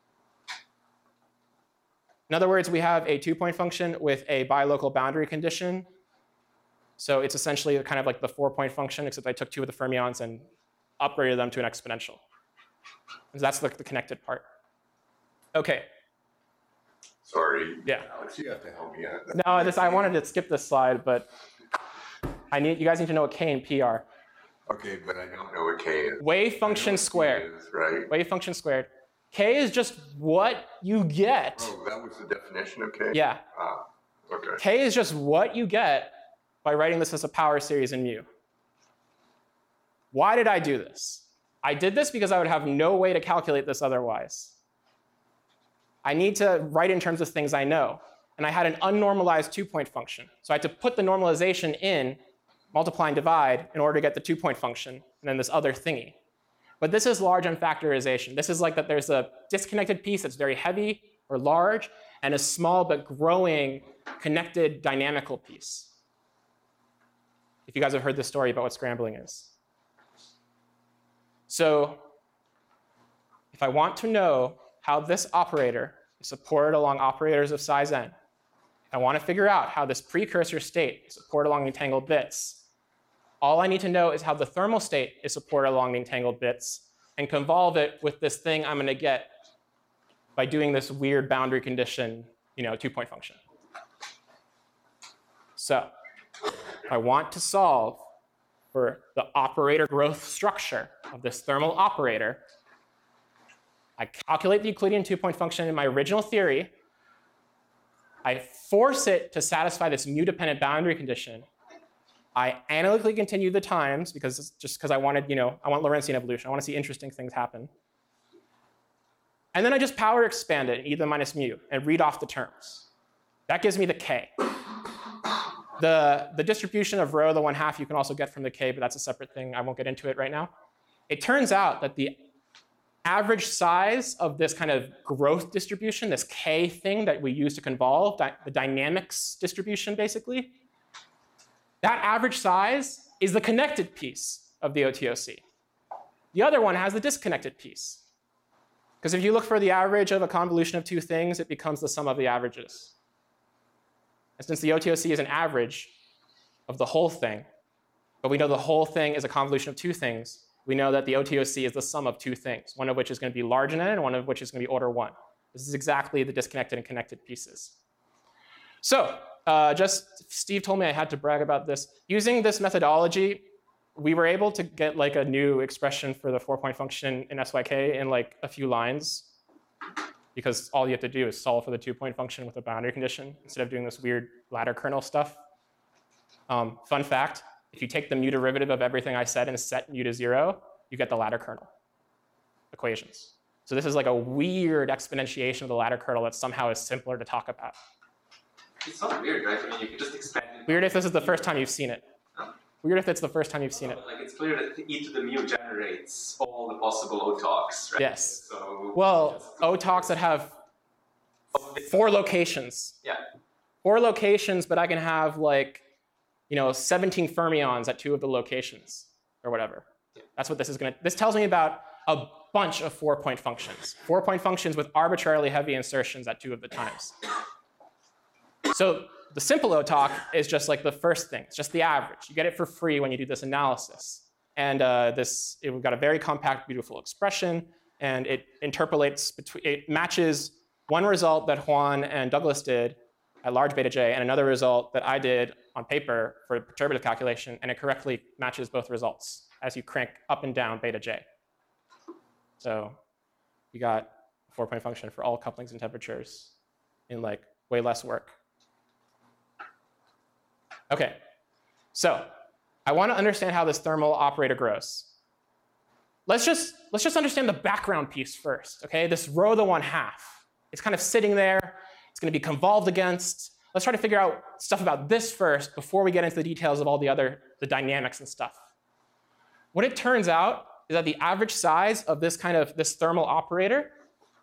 In other words, we have a two-point function with a bilocal boundary condition. So it's essentially kind of like the four-point function, except I took two of the fermions and upgraded them to an exponential. So that's the, the connected part. Okay. Sorry. Yeah. Alex, you have to help me out. No, this, I wanted to skip this slide, but I need, you guys need to know what K and P are. Okay, but I don't know what K is. Wave function squared. Is, right? Wave function squared. K is just what you get. Oh, that was the definition of K? Yeah. Ah, okay. K is just what you get by writing this as a power series in mu. Why did I do this? I did this because I would have no way to calculate this otherwise. I need to write in terms of things I know. And I had an unnormalized two-point function. So I had to put the normalization in, multiply and divide, in order to get the two-point function. and then this other thingy. But this is large unfactorization. This is like that there's a disconnected piece that's very heavy or large, and a small but growing connected dynamical piece. If you guys have heard this story about what scrambling is. So if I want to know how this operator is supported along operators of size n, I want to figure out how this precursor state is supported along entangled bits. All I need to know is how the thermal state is supported along the entangled bits and convolve it with this thing I'm going to get by doing this weird boundary condition, you know, two-point function. So if I want to solve for the operator growth structure of this thermal operator, I calculate the Euclidean two-point function in my original theory. I force it to satisfy this mu-dependent boundary condition. I analytically continue the times because just because I wanted, you know, I want Lorentzian evolution. I want to see interesting things happen. And then I just power expand it in e to the minus mu and read off the terms. That gives me the k. The, the distribution of rho, the one half, you can also get from the k, but that's a separate thing. I won't get into it right now. It turns out that the average size of this kind of growth distribution, this k thing that we use to convolve, the dynamics distribution basically, that average size is the connected piece of the O T O C. The other one has the disconnected piece. Because if you look for the average of a convolution of two things, it becomes the sum of the averages. And since the O T O C is an average of the whole thing, but we know the whole thing is a convolution of two things, we know that the O T O C is the sum of two things, one of which is going to be large in n and one of which is going to be order one. This is exactly the disconnected and connected pieces. So uh, just Steve told me I had to brag about this. Using this methodology, we were able to get like a new expression for the four-point function in S Y K in like a few lines, because all you have to do is solve for the two-point function with a boundary condition instead of doing this weird ladder kernel stuff. Um, fun fact, if you take the mu derivative of everything I said and set mu to zero, you get the ladder kernel equations. So this is like a weird exponentiation of the ladder kernel that somehow is simpler to talk about. It's not weird, right? I mean, you can just expand it. Weird if this is the first time you've seen it. Huh? Weird if it's the first time you've seen it. Like, it's clear that e to the mu generates all the possible O T O Cs, right? Yes. So well, O T O Cs that have four locations. Yeah. Four locations, but I can have like, you know, seventeen fermions at two of the locations or whatever. Yeah. That's what this is going to, this tells me about a bunch of four-point functions. Four-point functions with arbitrarily heavy insertions at two of the times. So the simple O T O C is just like the first thing. It's just the average. You get it for free when you do this analysis. And uh, this, it, we've got a very compact, beautiful expression, and it interpolates between, it matches one result that Juan and Douglas did at large beta j and another result that I did on paper for a perturbative calculation, and it correctly matches both results as you crank up and down beta j. So you got a four-point function for all couplings and temperatures in like way less work. Okay, so I want to understand how this thermal operator grows. Let's just, let's just understand the background piece first, okay? This rho the one half. It's kind of sitting there. It's going to be convolved against. Let's try to figure out stuff about this first before we get into the details of all the other, the dynamics and stuff. What it turns out is that the average size of this kind of, this thermal operator,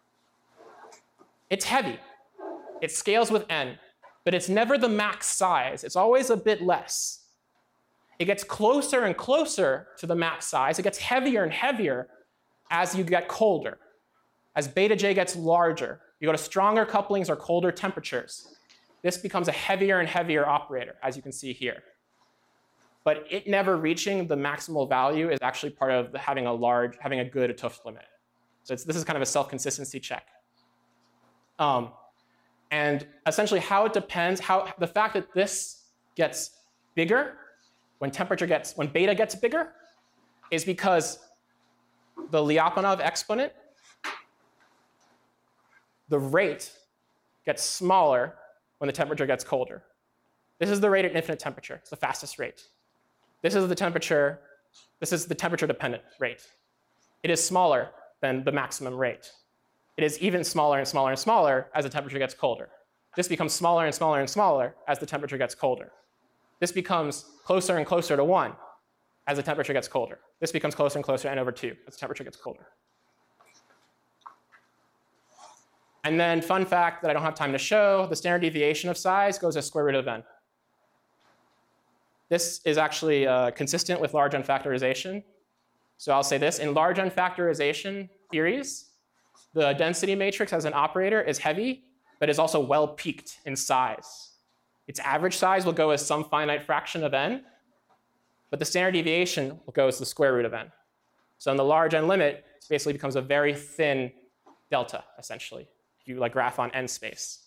it's heavy. It scales with n. But it's never the max size. It's always a bit less. It gets closer and closer to the max size. It gets heavier and heavier as you get colder. As beta j gets larger, you go to stronger couplings or colder temperatures. This becomes a heavier and heavier operator, as you can see here. But it never reaching the maximal value is actually part of the having a large, having a good 't Hooft limit. So it's, this is kind of a self-consistency check. Um, And essentially how it depends, how the fact that this gets bigger when temperature gets, when beta gets bigger is because the Lyapunov exponent, the rate gets smaller when the temperature gets colder. This is the rate at infinite temperature. It's the fastest rate. This is the temperature, this is the temperature dependent rate. It is smaller than the maximum rate. It is even smaller and smaller and smaller as the temperature gets colder. This becomes smaller and smaller and smaller as the temperature gets colder. This becomes closer and closer to one as the temperature gets colder. This becomes closer and closer to n over two as the temperature gets colder. And then fun fact that I don't have time to show, the standard deviation of size goes as square root of n. This is actually uh, consistent with large N factorization. So I'll say this, in large N factorization theories, the density matrix as an operator is heavy, but is also well peaked in size. Its average size will go as some finite fraction of n, but the standard deviation will go as the square root of n. So in the large N limit, it basically becomes a very thin delta, essentially, if you like graph on n space.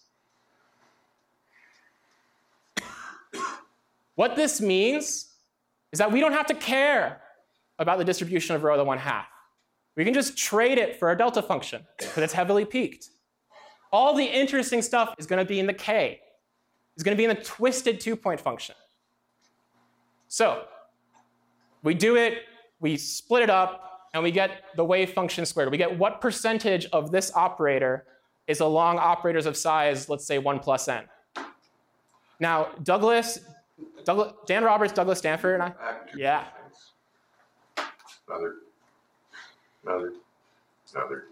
What this means is that we don't have to care about the distribution of rho to the one half. We can just trade it for a delta function because it's heavily peaked. All the interesting stuff is going to be in the k. It's going to be in the twisted two-point function. So we do it, we split it up, and we get the wave function squared. We get what percentage of this operator is along operators of size, let's say one plus n. Now, Douglas, Douglas Dan Roberts, Douglas Stanford, and I, yeah. Another, another, another.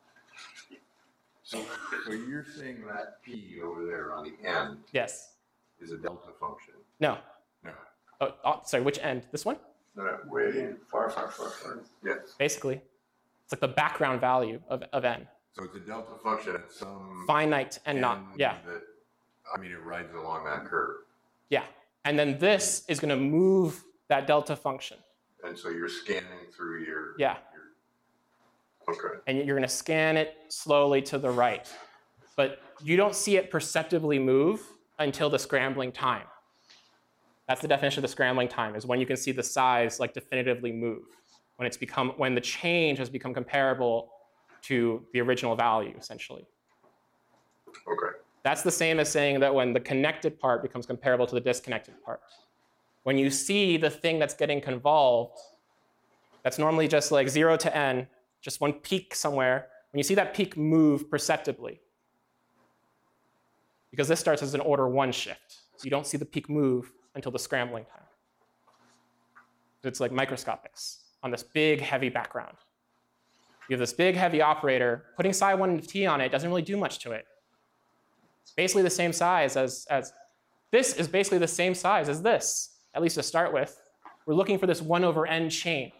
So, so you're saying that p over there on the end Yes. is a delta function? No. No. Oh, oh, sorry, which end? This one? No, no, way far, far, far, far. Yes. Basically. It's like the background value of, of n. So it's a delta function at some Finite and not, end yeah. That, I mean, it rides along that curve. Yeah. And then this is going to move that delta function. And so you're scanning through your. Yeah. Your, okay. And you're going to scan it slowly to the right. But you don't see it perceptibly move until the scrambling time. That's the definition of the scrambling time, is when you can see the size like definitively move, when it's become, when the change has become comparable to the original value, essentially. Okay. That's the same as saying that when the connected part becomes comparable to the disconnected part. When you see the thing that's getting convolved, that's normally just like zero to n, just one peak somewhere, when you see that peak move perceptibly, because this starts as an order one shift, so you don't see the peak move until the scrambling time. It's like microscopics on this big, heavy background. You have this big, heavy operator. Putting psi one of t on it doesn't really do much to it. It's basically the same size as, as this is basically the same size as this, at least to start with. We're looking for this one over n change.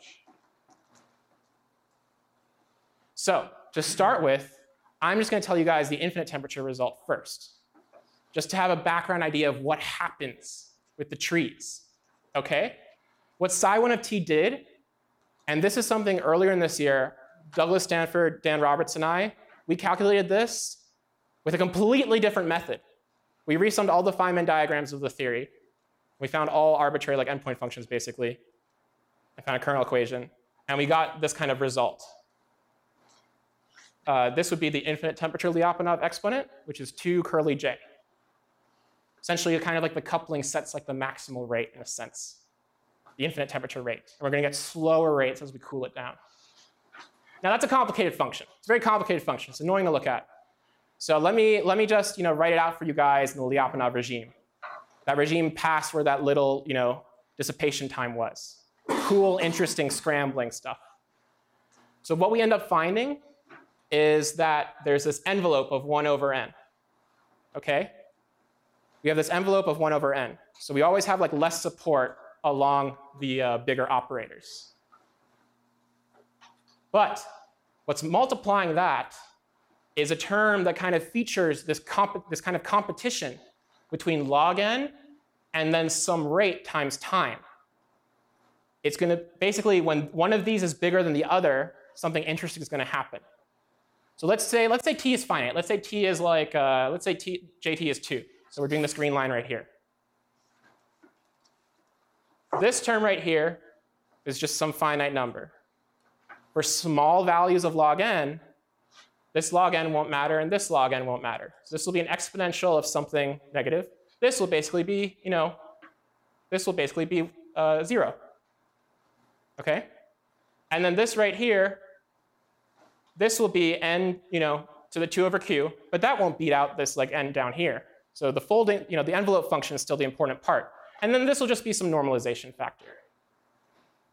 So to start with, I'm just going to tell you guys the infinite temperature result first, just to have a background idea of what happens with the trees, okay? What psi one of t did, and this is something earlier in this year, Douglas Stanford, Dan Roberts, and I, we calculated this with a completely different method. We resummed all the Feynman diagrams of the theory. We found all arbitrary like endpoint functions, basically. I found a kernel equation, and we got this kind of result. Uh, this would be the infinite temperature Lyapunov exponent, which is two curly j. Essentially, kind of like the coupling sets like the maximal rate in a sense, the infinite temperature rate. And we're going to get slower rates as we cool it down. Now that's a complicated function. It's a very complicated function. It's annoying to look at. So let me let me just you know write it out for you guys in the Lyapunov regime. That regime passed where that little you know dissipation time was. Cool, interesting, scrambling stuff. So what we end up finding is that there's this envelope of one over n. Okay. We have this envelope of one over n. So we always have like less support along the uh, bigger operators. But what's multiplying that is a term that kind of features this, comp this kind of competition between log n and then some rate times time. It's going to basically, when one of these is bigger than the other, something interesting is going to happen. So let's say let's say t is finite. Let's say t is like uh, let's say t, jt is two. So we're doing this green line right here. This term right here is just some finite number. For small values of log n, this log n won't matter and this log n won't matter. So this will be an exponential of something negative. This will basically be, you know, this will basically be uh, zero. Okay? And then this right here, this will be n, you know, to the two over q, but that won't beat out this like n down here. So the folding, you know, the envelope function is still the important part. And then this will just be some normalization factor.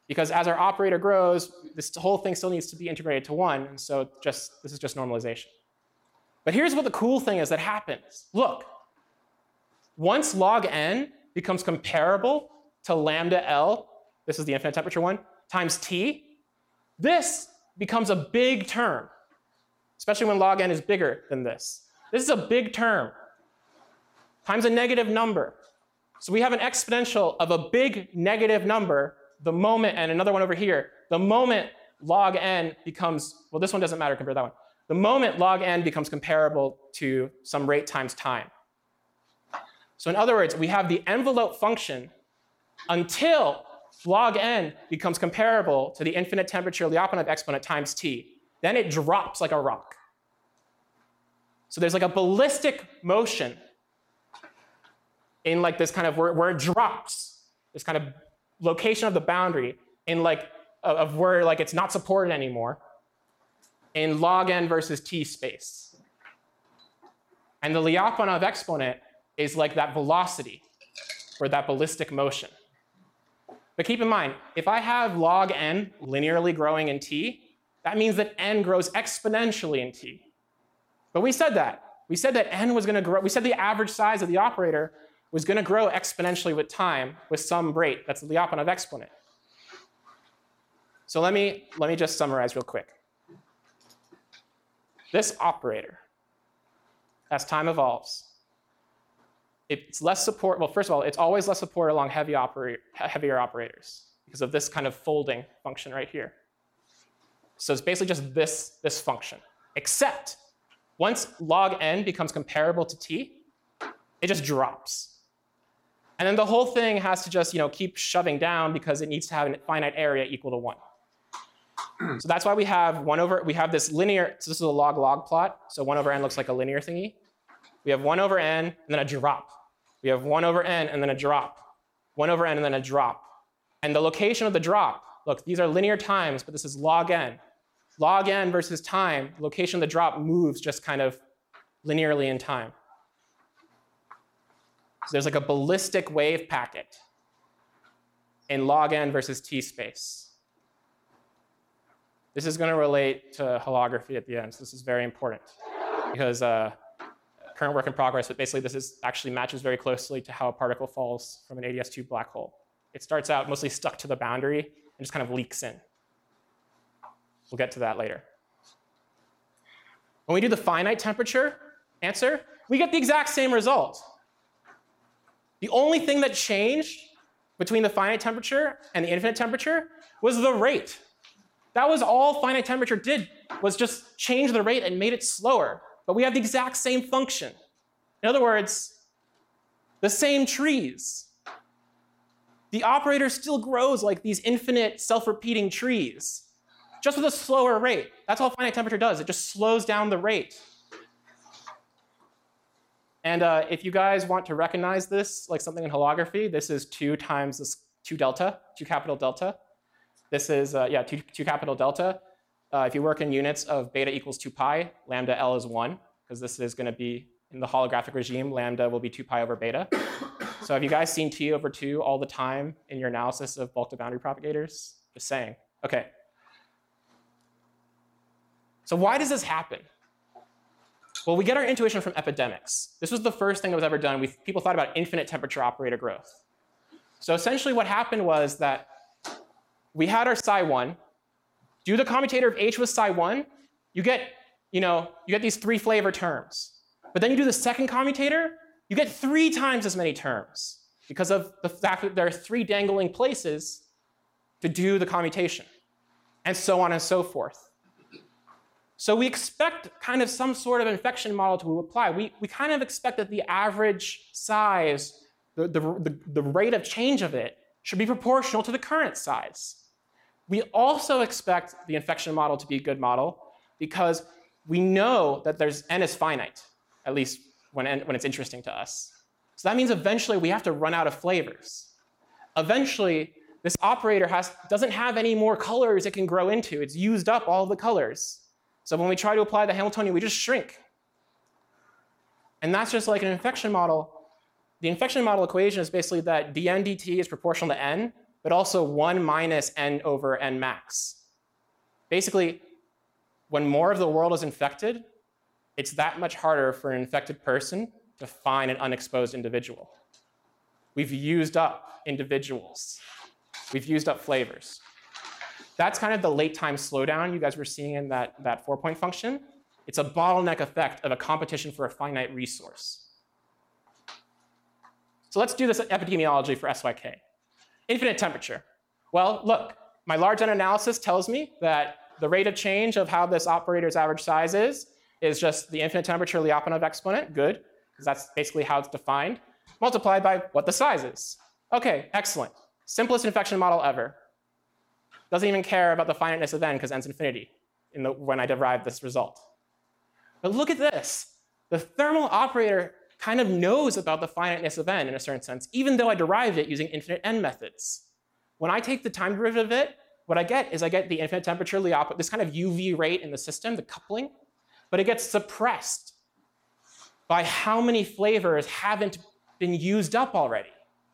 because as our operator grows, this whole thing still needs to be integrated to one, and so just this is just normalization. But here's what the cool thing is that happens. Look, once log n becomes comparable to lambda L, this is the infinite temperature one, times T, this becomes a big term, especially when log n is bigger than this. This is a big term times a negative number. So we have an exponential of a big negative number the moment, and another one over here, the moment log n becomes, well, this one doesn't matter compared to that one. The moment log n becomes comparable to some rate times time. So in other words, we have the envelope function until log n becomes comparable to the infinite temperature Lyapunov exponent times t. Then it drops like a rock. So there's like a ballistic motion in like this kind of, where, where it drops, this kind of location of the boundary in like, of where like it's not supported anymore in log n versus t space. And the Lyapunov exponent is like that velocity or that ballistic motion. But keep in mind, if I have log n linearly growing in t, that means that n grows exponentially in t. But we said that. We said that n was going to grow. We said the average size of the operator was going to grow exponentially with time with some rate. That's the Lyapunov exponent. So let me, let me just summarize real quick. This operator, as time evolves, it's less support. Well, first of all, it's always less support along heavy operator, heavier operators because of this kind of folding function right here. So it's basically just this, this function, except once log n becomes comparable to t, it just drops. And then the whole thing has to just, you know, keep shoving down because it needs to have a finite area equal to one. So that's why we have one over, we have this linear, so this is a log-log plot. So one over n looks like a linear thingy. We have one over n and then a drop. We have one over n and then a drop. one over n and then a drop. And the location of the drop, look, these are linear times, but this is log n. Log n versus time, the location of the drop moves just kind of linearly in time. So there's like a ballistic wave packet in log n versus t space. This is going to relate to holography at the end. So this is very important because uh, current work in progress, but basically this is actually matches very closely to how a particle falls from an A D S two black hole. It starts out mostly stuck to the boundary and just kind of leaks in. We'll get to that later. When we do the finite temperature answer, we get the exact same result. The only thing that changed between the finite temperature and the infinite temperature was the rate. That was all finite temperature did, was just change the rate and made it slower. But we have the exact same function. In other words, the same trees. The operator still grows like these infinite self-repeating trees, just with a slower rate. That's all finite temperature does. It just slows down the rate. And uh, if you guys want to recognize this, like something in holography, this is two times this two delta, two capital delta. This is, uh, yeah, two, two capital delta. Uh, if you work in units of beta equals two pi, lambda L is one, because this is going to be, in the holographic regime, lambda will be two pi over beta. So have you guys seen T over two all the time in your analysis of bulk to boundary propagators? Just saying. OK. So why does this happen? Well, we get our intuition from epidemics. This was the first thing that was ever done. We, people thought about infinite temperature operator growth. So essentially what happened was that we had our psi one. Do the commutator of H with psi one, you get, you know, you get these three flavor terms. But then you do the second commutator, you get three times as many terms because of the fact that there are three dangling places to do the commutation, and so on and so forth. So we expect kind of some sort of infection model to apply. We, we kind of expect that the average size, the, the, the, the rate of change of it, should be proportional to the current size. We also expect the infection model to be a good model because we know that there's n is finite, at least when, n, when it's interesting to us. So that means eventually we have to run out of flavors. Eventually, this operator has, doesn't have any more colors it can grow into. It's used up all the colors. So when we try to apply the Hamiltonian, we just shrink. And that's just like an infection model. The infection model equation is basically that dn dt is proportional to n. but also one minus n over n max. Basically, when more of the world is infected, it's that much harder for an infected person to find an unexposed individual. We've used up individuals. We've used up flavors. That's kind of the late time slowdown you guys were seeing in that, that four-point function. It's a bottleneck effect of a competition for a finite resource. So let's do this epidemiology for S Y K. Infinite temperature. Well, look, my large N analysis tells me that the rate of change of how this operator's average size is, is just the infinite temperature Lyapunov exponent, good, because that's basically how it's defined, multiplied by what the size is. Okay, excellent. Simplest infection model ever. Doesn't even care about the finiteness of n because n's infinity in the, when I derive this result. But look at this. The thermal operator kind of knows about the finiteness of n in a certain sense, even though I derived it using infinite n methods. When I take the time derivative of it, what I get is I get the infinite temperature Lyapunov, this kind of U V rate in the system, the coupling, but it gets suppressed by how many flavors haven't been used up already.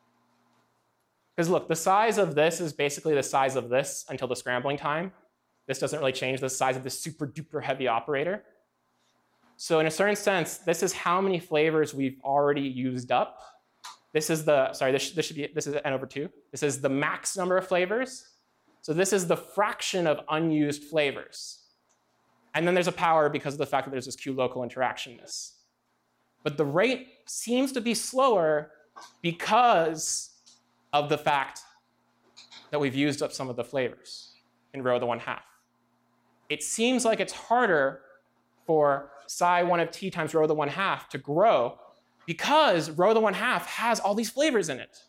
Because look, the size of this is basically the size of this until the scrambling time. This doesn't really change the size of this super duper heavy operator. So in a certain sense, this is how many flavors we've already used up. This is the, sorry, this, this should be, this is n over two. This is the max number of flavors. So this is the fraction of unused flavors. And then there's a power because of the fact that there's this Q local interactionness. But the rate seems to be slower because of the fact that we've used up some of the flavors in rho the one half. It seems like it's harder for psi one of t times rho the one half to grow because rho the one half has all these flavors in it.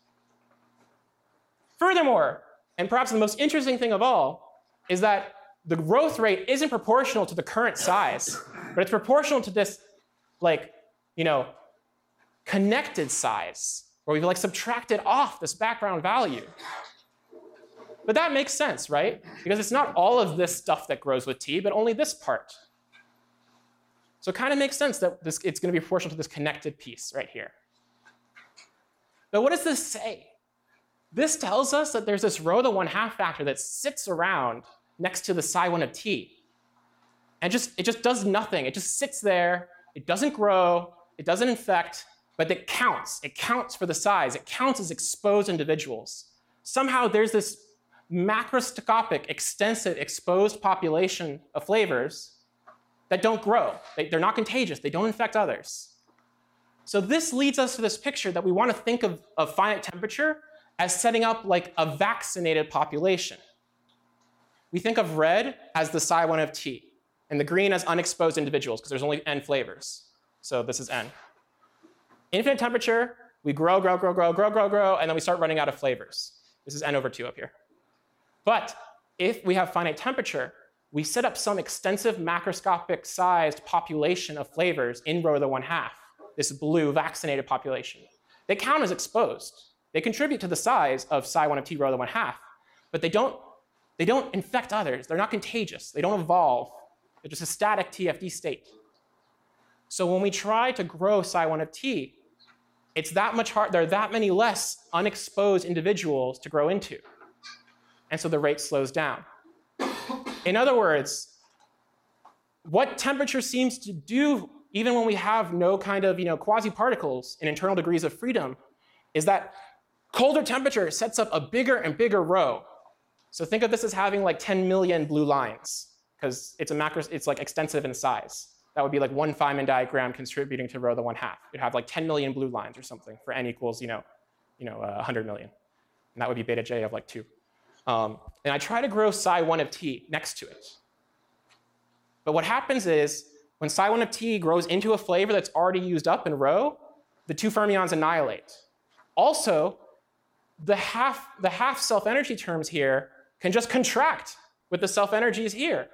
Furthermore, and perhaps the most interesting thing of all, is that the growth rate isn't proportional to the current size, but it's proportional to this, like, you know, connected size, where we've like subtracted off this background value. But that makes sense, right? Because it's not all of this stuff that grows with t, but only this part. So it kind of makes sense that this, it's going to be proportional to this connected piece right here. But what does this say? This tells us that there's this rho the one half factor that sits around next to the psi one of t. And just, it just does nothing. It just sits there. It doesn't grow. It doesn't infect. But it counts. It counts for the size. It counts as exposed individuals. Somehow there's this macroscopic, extensive, exposed population of flavors that don't grow. They, they're not contagious. They don't infect others. So this leads us to this picture that we want to think of, of finite temperature as setting up like a vaccinated population. We think of red as the psi one of t, and the green as unexposed individuals, because there's only n flavors. So this is n. Infinite temperature, we grow, grow, grow, grow, grow, grow, grow, and then we start running out of flavors. This is n over two up here. But if we have finite temperature, we set up some extensive macroscopic sized population of flavors in rho the one half, this blue vaccinated population. They count as exposed. They contribute to the size of psi one of t rho the one half, but they don't, they don't infect others. They're not contagious. They don't evolve. They're just a static T F D state. So when we try to grow psi one of t, it's that much hard, there are that many less unexposed individuals to grow into. And so the rate slows down. In other words, what temperature seems to do, even when we have no kind of, you know, quasi-particles in internal degrees of freedom, is that colder temperature sets up a bigger and bigger rho. So think of this as having like ten million blue lines, because it's a macro, it's like extensive in size. That would be like one Feynman diagram contributing to rho the one half. You'd have like ten million blue lines or something for n equals, you know, you know, uh, one hundred million. And that would be beta j of like two. Um, and I try to grow psi one of t next to it. But what happens is when psi one of t grows into a flavor that's already used up in rho, the two fermions annihilate. Also, the half, the half self-energy terms here can just contract with the self-energies here.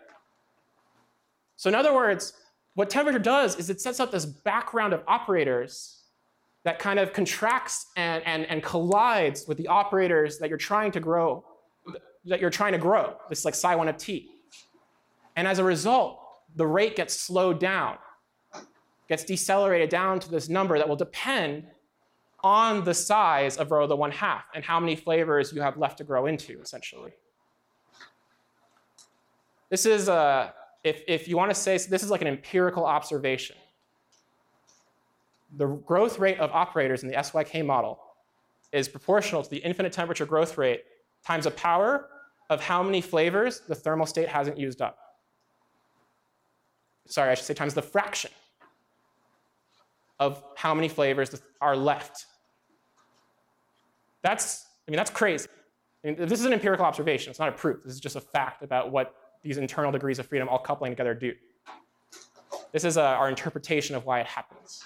So in other words, what temperature does is it sets up this background of operators that kind of contracts and, and, and collides with the operators that you're trying to grow, that you're trying to grow, this like psi one of t. And as a result, the rate gets slowed down, gets decelerated down to this number that will depend on the size of rho to the one half and how many flavors you have left to grow into, essentially. This is, a, if, if you want to say, so this is like an empirical observation. The growth rate of operators in the S Y K model is proportional to the infinite temperature growth rate times the power of how many flavors the thermal state hasn't used up. Sorry, I should say times the fraction of how many flavors are left. That's, I mean, that's crazy. I mean, this is an empirical observation. It's not a proof. This is just a fact about what these internal degrees of freedom all coupling together do. This is uh, our interpretation of why it happens.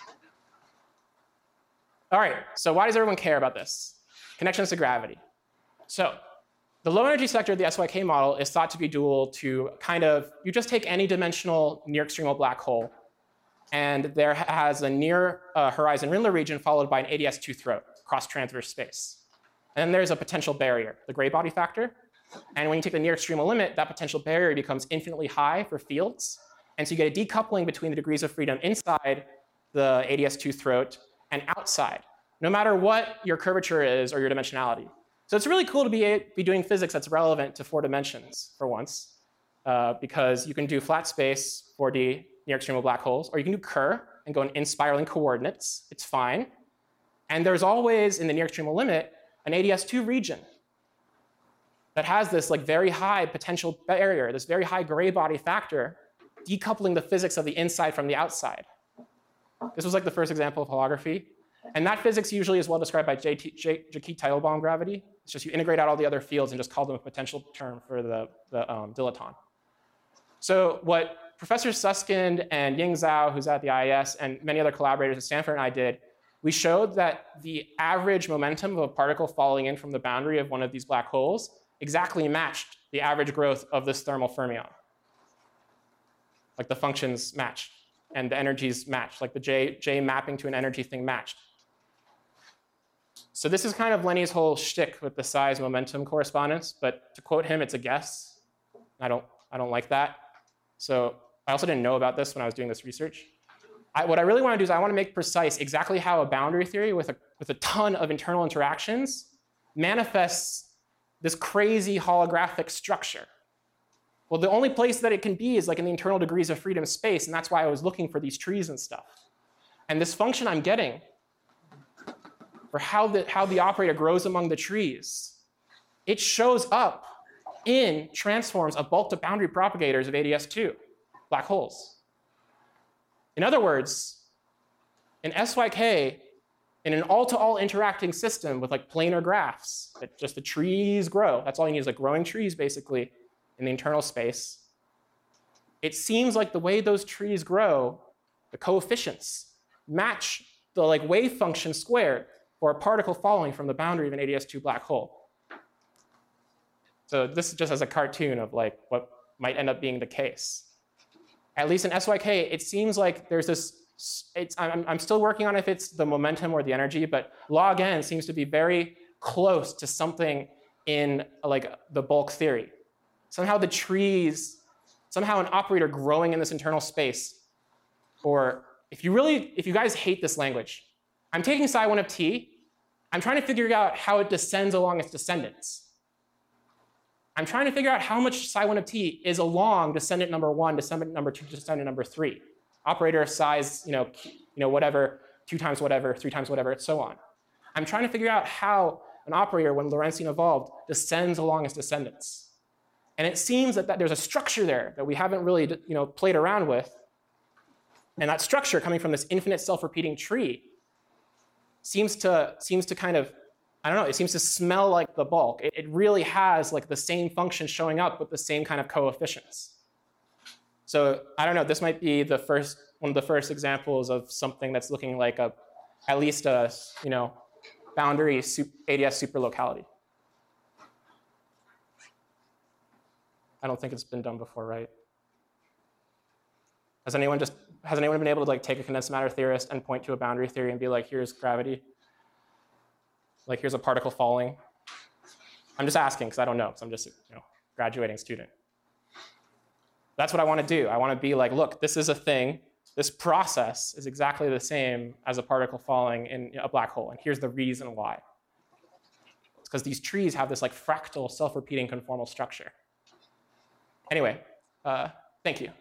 All right, so why does everyone care about this? Connections to gravity. So the low energy sector of the S Y K model is thought to be dual to kind of, you just take any dimensional near extremal black hole, and there has a near uh, horizon Rindler region followed by an A D S two throat, cross transverse space. And then there's a potential barrier, the gray body factor. And when you take the near extremal limit, that potential barrier becomes infinitely high for fields. And so you get a decoupling between the degrees of freedom inside the A D S two throat and outside, no matter what your curvature is or your dimensionality. So it's really cool to be, be doing physics that's relevant to four dimensions for once, uh, because you can do flat space four D near extremal black holes, or you can do Kerr and go in, in spiraling coordinates. It's fine. And there's always, in the near extremal limit, an A D S two region that has this like very high potential barrier, this very high gray body factor, decoupling the physics of the inside from the outside. This was like the first example of holography. And that physics usually is well described by Jaquet Teitelbaum gravity. It's just you integrate out all the other fields and just call them a potential term for the, the um, dilaton. So what Professor Susskind and Ying Zhao, who's at the I I S, and many other collaborators at Stanford and I did, we showed that the average momentum of a particle falling in from the boundary of one of these black holes exactly matched the average growth of this thermal fermion. Like the functions matched and the energies matched, like the J, J mapping to an energy thing matched. So this is kind of Lenny's whole shtick with the size momentum correspondence, but to quote him, it's a guess. I don't, I don't like that. So I also didn't know about this when I was doing this research. I, what I really want to do is I want to make precise exactly how a boundary theory with a, with a ton of internal interactions manifests this crazy holographic structure. Well, the only place that it can be is like in the internal degrees of freedom space, and that's why I was looking for these trees and stuff. And this function I'm getting for how the, how the operator grows among the trees, it shows up in transforms of bulk to boundary propagators of A D S two, black holes. In other words, in S Y K, in an all-to-all interacting system with like planar graphs, that just the trees grow, that's all you need is like growing trees basically in the internal space. It seems like the way those trees grow, the coefficients match the like wave function squared for a particle falling from the boundary of an A D S two black hole. So this is just as a cartoon of like what might end up being the case. At least in S Y K, it seems like there's this, it's, I'm, I'm still working on if it's the momentum or the energy, but log n seems to be very close to something in like the bulk theory. Somehow the trees, somehow an operator growing in this internal space, or if you really, if you guys hate this language, I'm taking psi one of t, I'm trying to figure out how it descends along its descendants. I'm trying to figure out how much psi one of t is along descendant number one, descendant number two, descendant number three. Operator size, you know, you know, whatever, two times whatever, three times whatever, and so on. I'm trying to figure out how an operator, when Lorentzian evolved, descends along its descendants. And it seems that, that there's a structure there that we haven't really, you know, played around with. And that structure coming from this infinite self-repeating tree seems to, seems to kind of, I don't know, it seems to smell like the bulk. It, it really has like the same function showing up with the same kind of coefficients. So I don't know, this might be the first, one of the first examples of something that's looking like a, at least a, you know, boundary A D S superlocality. I don't think it's been done before, right? Has anyone just, has anyone been able to like take a condensed matter theorist and point to a boundary theory and be like, here's gravity? Like here's a particle falling? I'm just asking because I don't know, because I'm just, you know, graduating student. That's what I want to do. I want to be like, look, this is a thing. This process is exactly the same as a particle falling in a black hole. And here's the reason why. It's because these trees have this like fractal self-repeating conformal structure. Anyway, uh, thank you.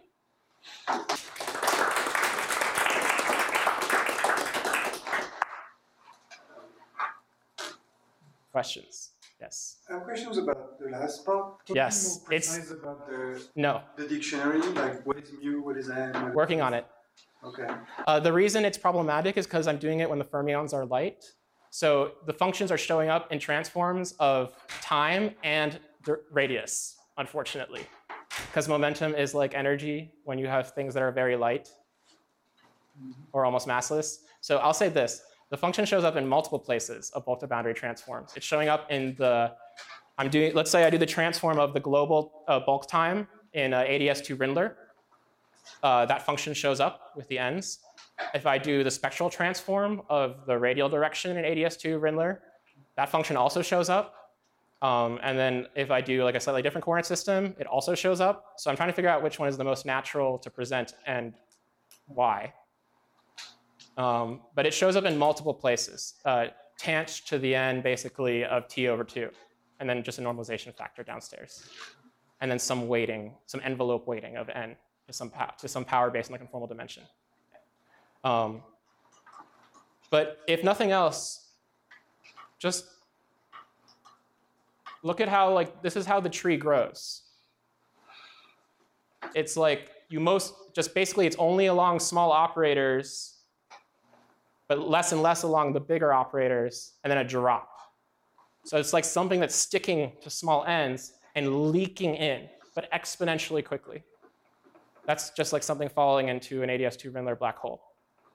Questions? Yes. I have questions about the last part. Can Yes, you be more it's- precise about the, No, the dictionary? Like what is mu, what is n? What working on it. Okay. Uh, the reason it's problematic is because I'm doing it when the fermions are light. So the functions are showing up in transforms of time and the radius, unfortunately. Because momentum is like energy when you have things that are very light or almost massless. So I'll say this. The function shows up in multiple places of bulk to boundary transforms. It's showing up in the, I'm doing, let's say I do the transform of the global uh, bulk time in uh, A D S two Rindler. Uh, that function shows up with the ends. If I do the spectral transform of the radial direction in A D S two Rindler, that function also shows up. Um, and then if I do like a slightly different coordinate system, it also shows up. So I'm trying to figure out which one is the most natural to present and why. Um, but it shows up in multiple places. Uh, tanh to the n basically of t over two, and then just a normalization factor downstairs. And then some weighting, some envelope weighting of n to some, pow to some power based on the conformal dimension. Um, but if nothing else, just look at how, like, this is how the tree grows. It's like you most, just basically it's only along small operators, but less and less along the bigger operators, and then a drop. So it's like something that's sticking to small ends and leaking in, but exponentially quickly. That's just like something falling into an A D S two Rindler black hole.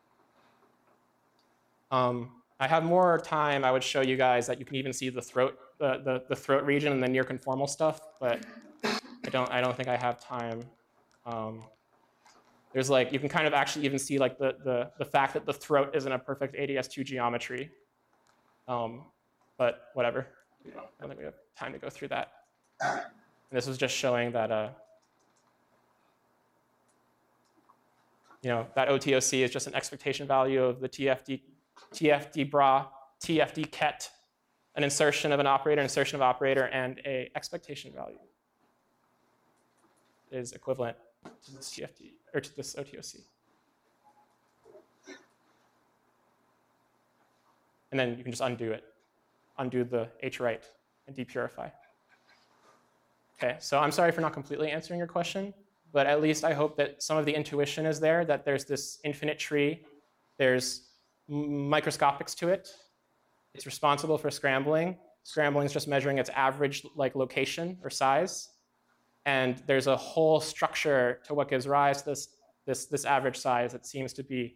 Um, I have more time, I would show you guys that you can even see the throat, the, the, the throat region and the near conformal stuff, but I don't, I don't think I have time. Um, there's like, you can kind of actually even see like the, the, the fact that the throat isn't a perfect A D S two geometry. Um, but whatever, I don't think we have time to go through that. And this was just showing that, uh, you know, that O T O C is just an expectation value of the T F D, T F D bra, T F D ket, an insertion of an operator, insertion of operator, and a expectation value is equivalent to this T F D, or to this O T O C. And then you can just undo it, undo the H right and depurify. Okay, so I'm sorry for not completely answering your question, but at least I hope that some of the intuition is there, that there's this infinite tree, there's microscopics to it, it's responsible for scrambling. Scrambling is just measuring its average like location or size. And there's a whole structure to what gives rise to this, this, this average size that seems to be,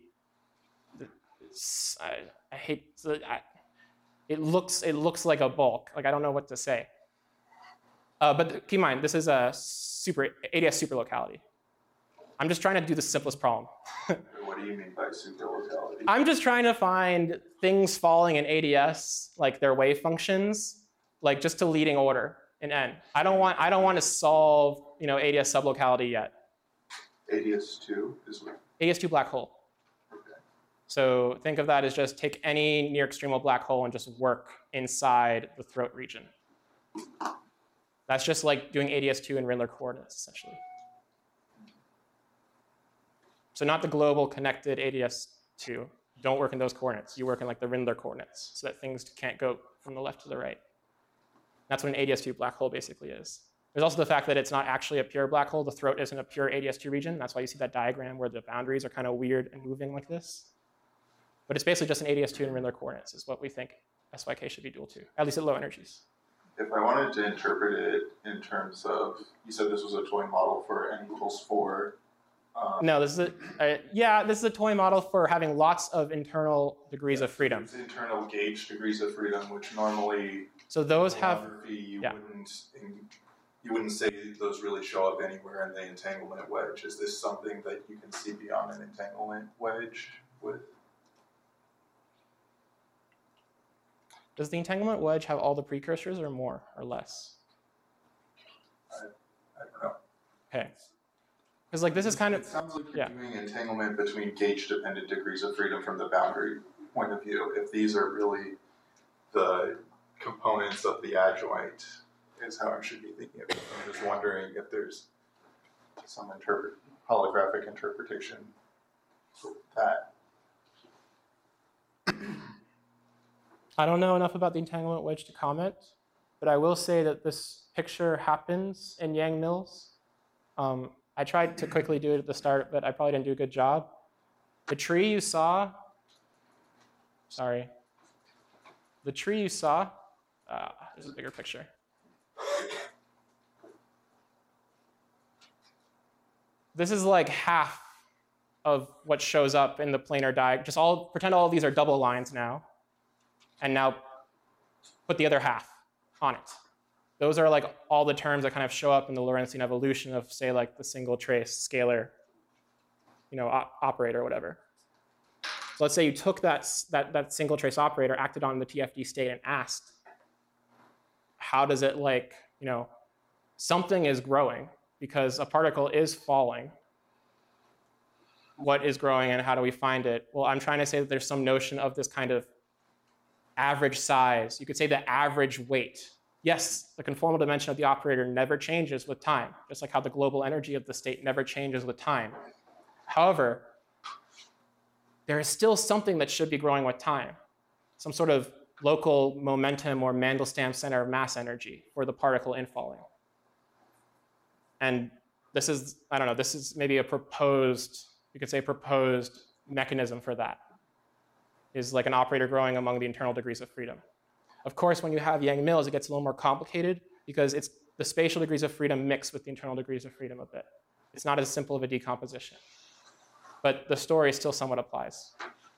I, I hate, I, it looks, it looks like a bulk. Like I don't know what to say. Uh, but keep in mind, this is a super, A D S superlocality. I'm just trying to do the simplest problem. What do you mean by superlocality? I'm just trying to find things falling in A D S, like their wave functions, like just to leading order in N. I don't want, I don't want to solve, you know, A D S sublocality yet. A D S two is what? A D S two black hole. Okay. So think of that as just take any near extremal black hole and just work inside the throat region. That's just like doing A D S two in Rindler coordinates, essentially. So not the global connected A D S two. Don't work in those coordinates. You work in like the Rindler coordinates so that things can't go from the left to the right. That's what an A D S two black hole basically is. There's also the fact that it's not actually a pure black hole. The throat isn't a pure A D S two region. That's why you see that diagram where the boundaries are kind of weird and moving like this. But it's basically just an A D S two in Rindler coordinates is what we think S Y K should be dual to, at least at low energies. If I wanted to interpret it in terms of, you said this was a toy model for n equals four. Um, No, this is a, uh, yeah, this is a toy model for having lots of internal degrees of freedom. It's internal gauge degrees of freedom, which normally So those have, philosophy, you yeah. wouldn't you wouldn't say those really show up anywhere in the entanglement wedge. Is this something that you can see beyond an entanglement wedge with? does the entanglement wedge have all the precursors or more or less? I, I don't know. Okay. Because like this is kind of, It sounds like you're yeah. doing entanglement between gauge-dependent degrees of freedom from the boundary point of view. If these are really the components of the adjoint, is how I should be thinking of it. I'm just wondering if there's some interpret holographic interpretation for that. I don't know enough about the entanglement wedge to comment, but I will say that this picture happens in Yang Mills. Um, I tried to quickly do it at the start, but I probably didn't do a good job. The tree you saw, sorry, the tree you saw, uh, there's a bigger picture. This is like half of what shows up in the planar diagram. Just all, pretend all of these are double lines now, and now put the other half on it. Those are like all the terms that kind of show up in the Lorentzian evolution of, say, like the single trace scalar, you know, op operator or whatever. So let's say you took that, that, that single trace operator, acted on the T F D state, and asked, how does it like, you know, something is growing because a particle is falling. What is growing and how do we find it? Well, I'm trying to say that there's some notion of this kind of average size. You could say the average weight. Yes, the conformal dimension of the operator never changes with time, just like how the global energy of the state never changes with time. However, there is still something that should be growing with time, some sort of local momentum or Mandelstam center of mass energy for the particle infalling. And this is, I don't know, this is maybe a proposed, you could say proposed mechanism for that, is like an operator growing among the internal degrees of freedom. Of course, when you have Yang Mills, it gets a little more complicated because it's the spatial degrees of freedom mixed with the internal degrees of freedom a bit. It's not as simple of a decomposition. But the story still somewhat applies.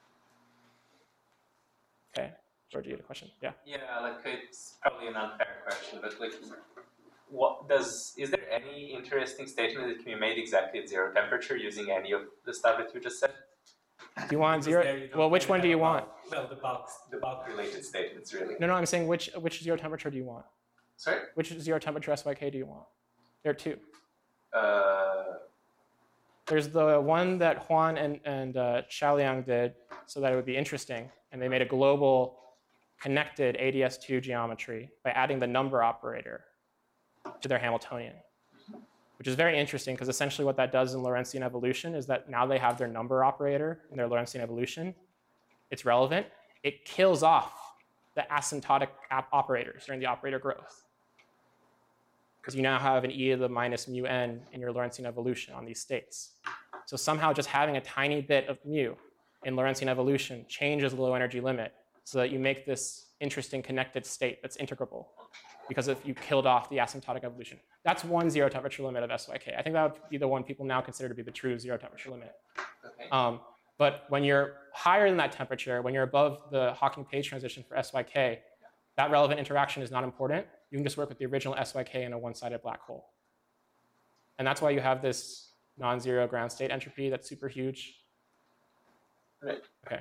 Okay, George, you had a question? Yeah. Yeah, like it's probably an unfair question, but like, what does is there any interesting statement that can be made exactly at zero temperature using any of the stuff that you just said? Do you want zero? You Well, which one do you want? Well, the bulk, the bulk related statements, really. No, no, I'm saying which which zero temperature do you want? Sorry? Which zero temperature S Y K do you want? There are two. Uh, There's the one that Juan and, and uh, Xiaoliang did so that it would be interesting. And they made a global connected A D S two geometry by adding the number operator to their Hamiltonian, which is very interesting because essentially what that does in Lorentzian evolution is that now they have their number operator in their Lorentzian evolution. It's relevant. It kills off the asymptotic operators during the operator growth, because you now have an e to the minus mu n in your Lorentzian evolution on these states. So somehow just having a tiny bit of mu in Lorentzian evolution changes the low energy limit so that you make this interesting connected state that's integrable because if you killed off the asymptotic evolution. That's one zero temperature limit of S Y K. I think that would be the one people now consider to be the true zero temperature limit. okay. Um, but when you're higher than that temperature, when you're above the Hawking-Page transition for S Y K, that relevant interaction is not important. You can just work with the original S Y K in a one-sided black hole. And that's why you have this non-zero ground state entropy that's super huge. Right. Okay.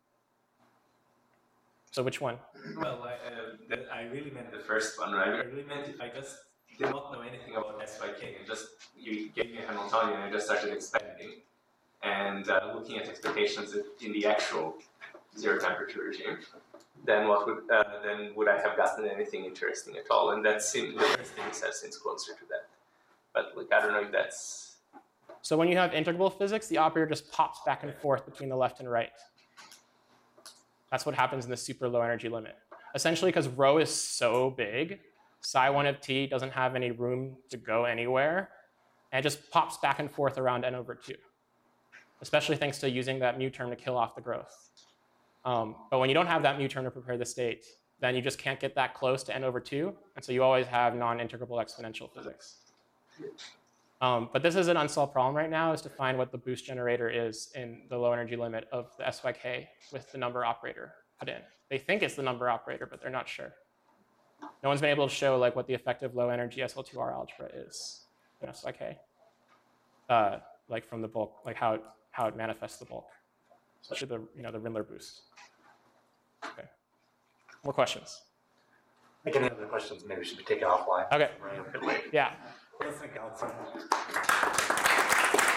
So which one? Well, I, uh, that, I really meant the first one, right? I really meant if I just did not know anything about S Y K and just you gave me a Hamiltonian and I just started expanding and uh, looking at expectations in the actual zero temperature regime, then what would uh, then would I have gotten anything interesting at all? And that seems the first thing says seems closer to that. But like I don't know if that's. So when you have integrable physics, the operator just pops back and forth between the left and right. That's what happens in the super low energy limit. Essentially, because rho is so big, psi one of t doesn't have any room to go anywhere, and it just pops back and forth around n over two, especially thanks to using that mu term to kill off the growth. Um, but when you don't have that mu term to prepare the state, then you just can't get that close to n over two, and so you always have non-integrable exponential physics. Um, but this is an unsolved problem right now, is to find what the boost generator is in the low energy limit of the S Y K with the number operator put in. They think it's the number operator, but they're not sure. No one's been able to show like what the effective low energy S L two R algebra is in S Y K, uh, like from the bulk, like how it, how it manifests the bulk, especially the you know the Rindler boost. Okay, more questions? I think any other questions, maybe we should take it offline. Okay. Running a bit late. Yeah. Let's thank Alex.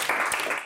much.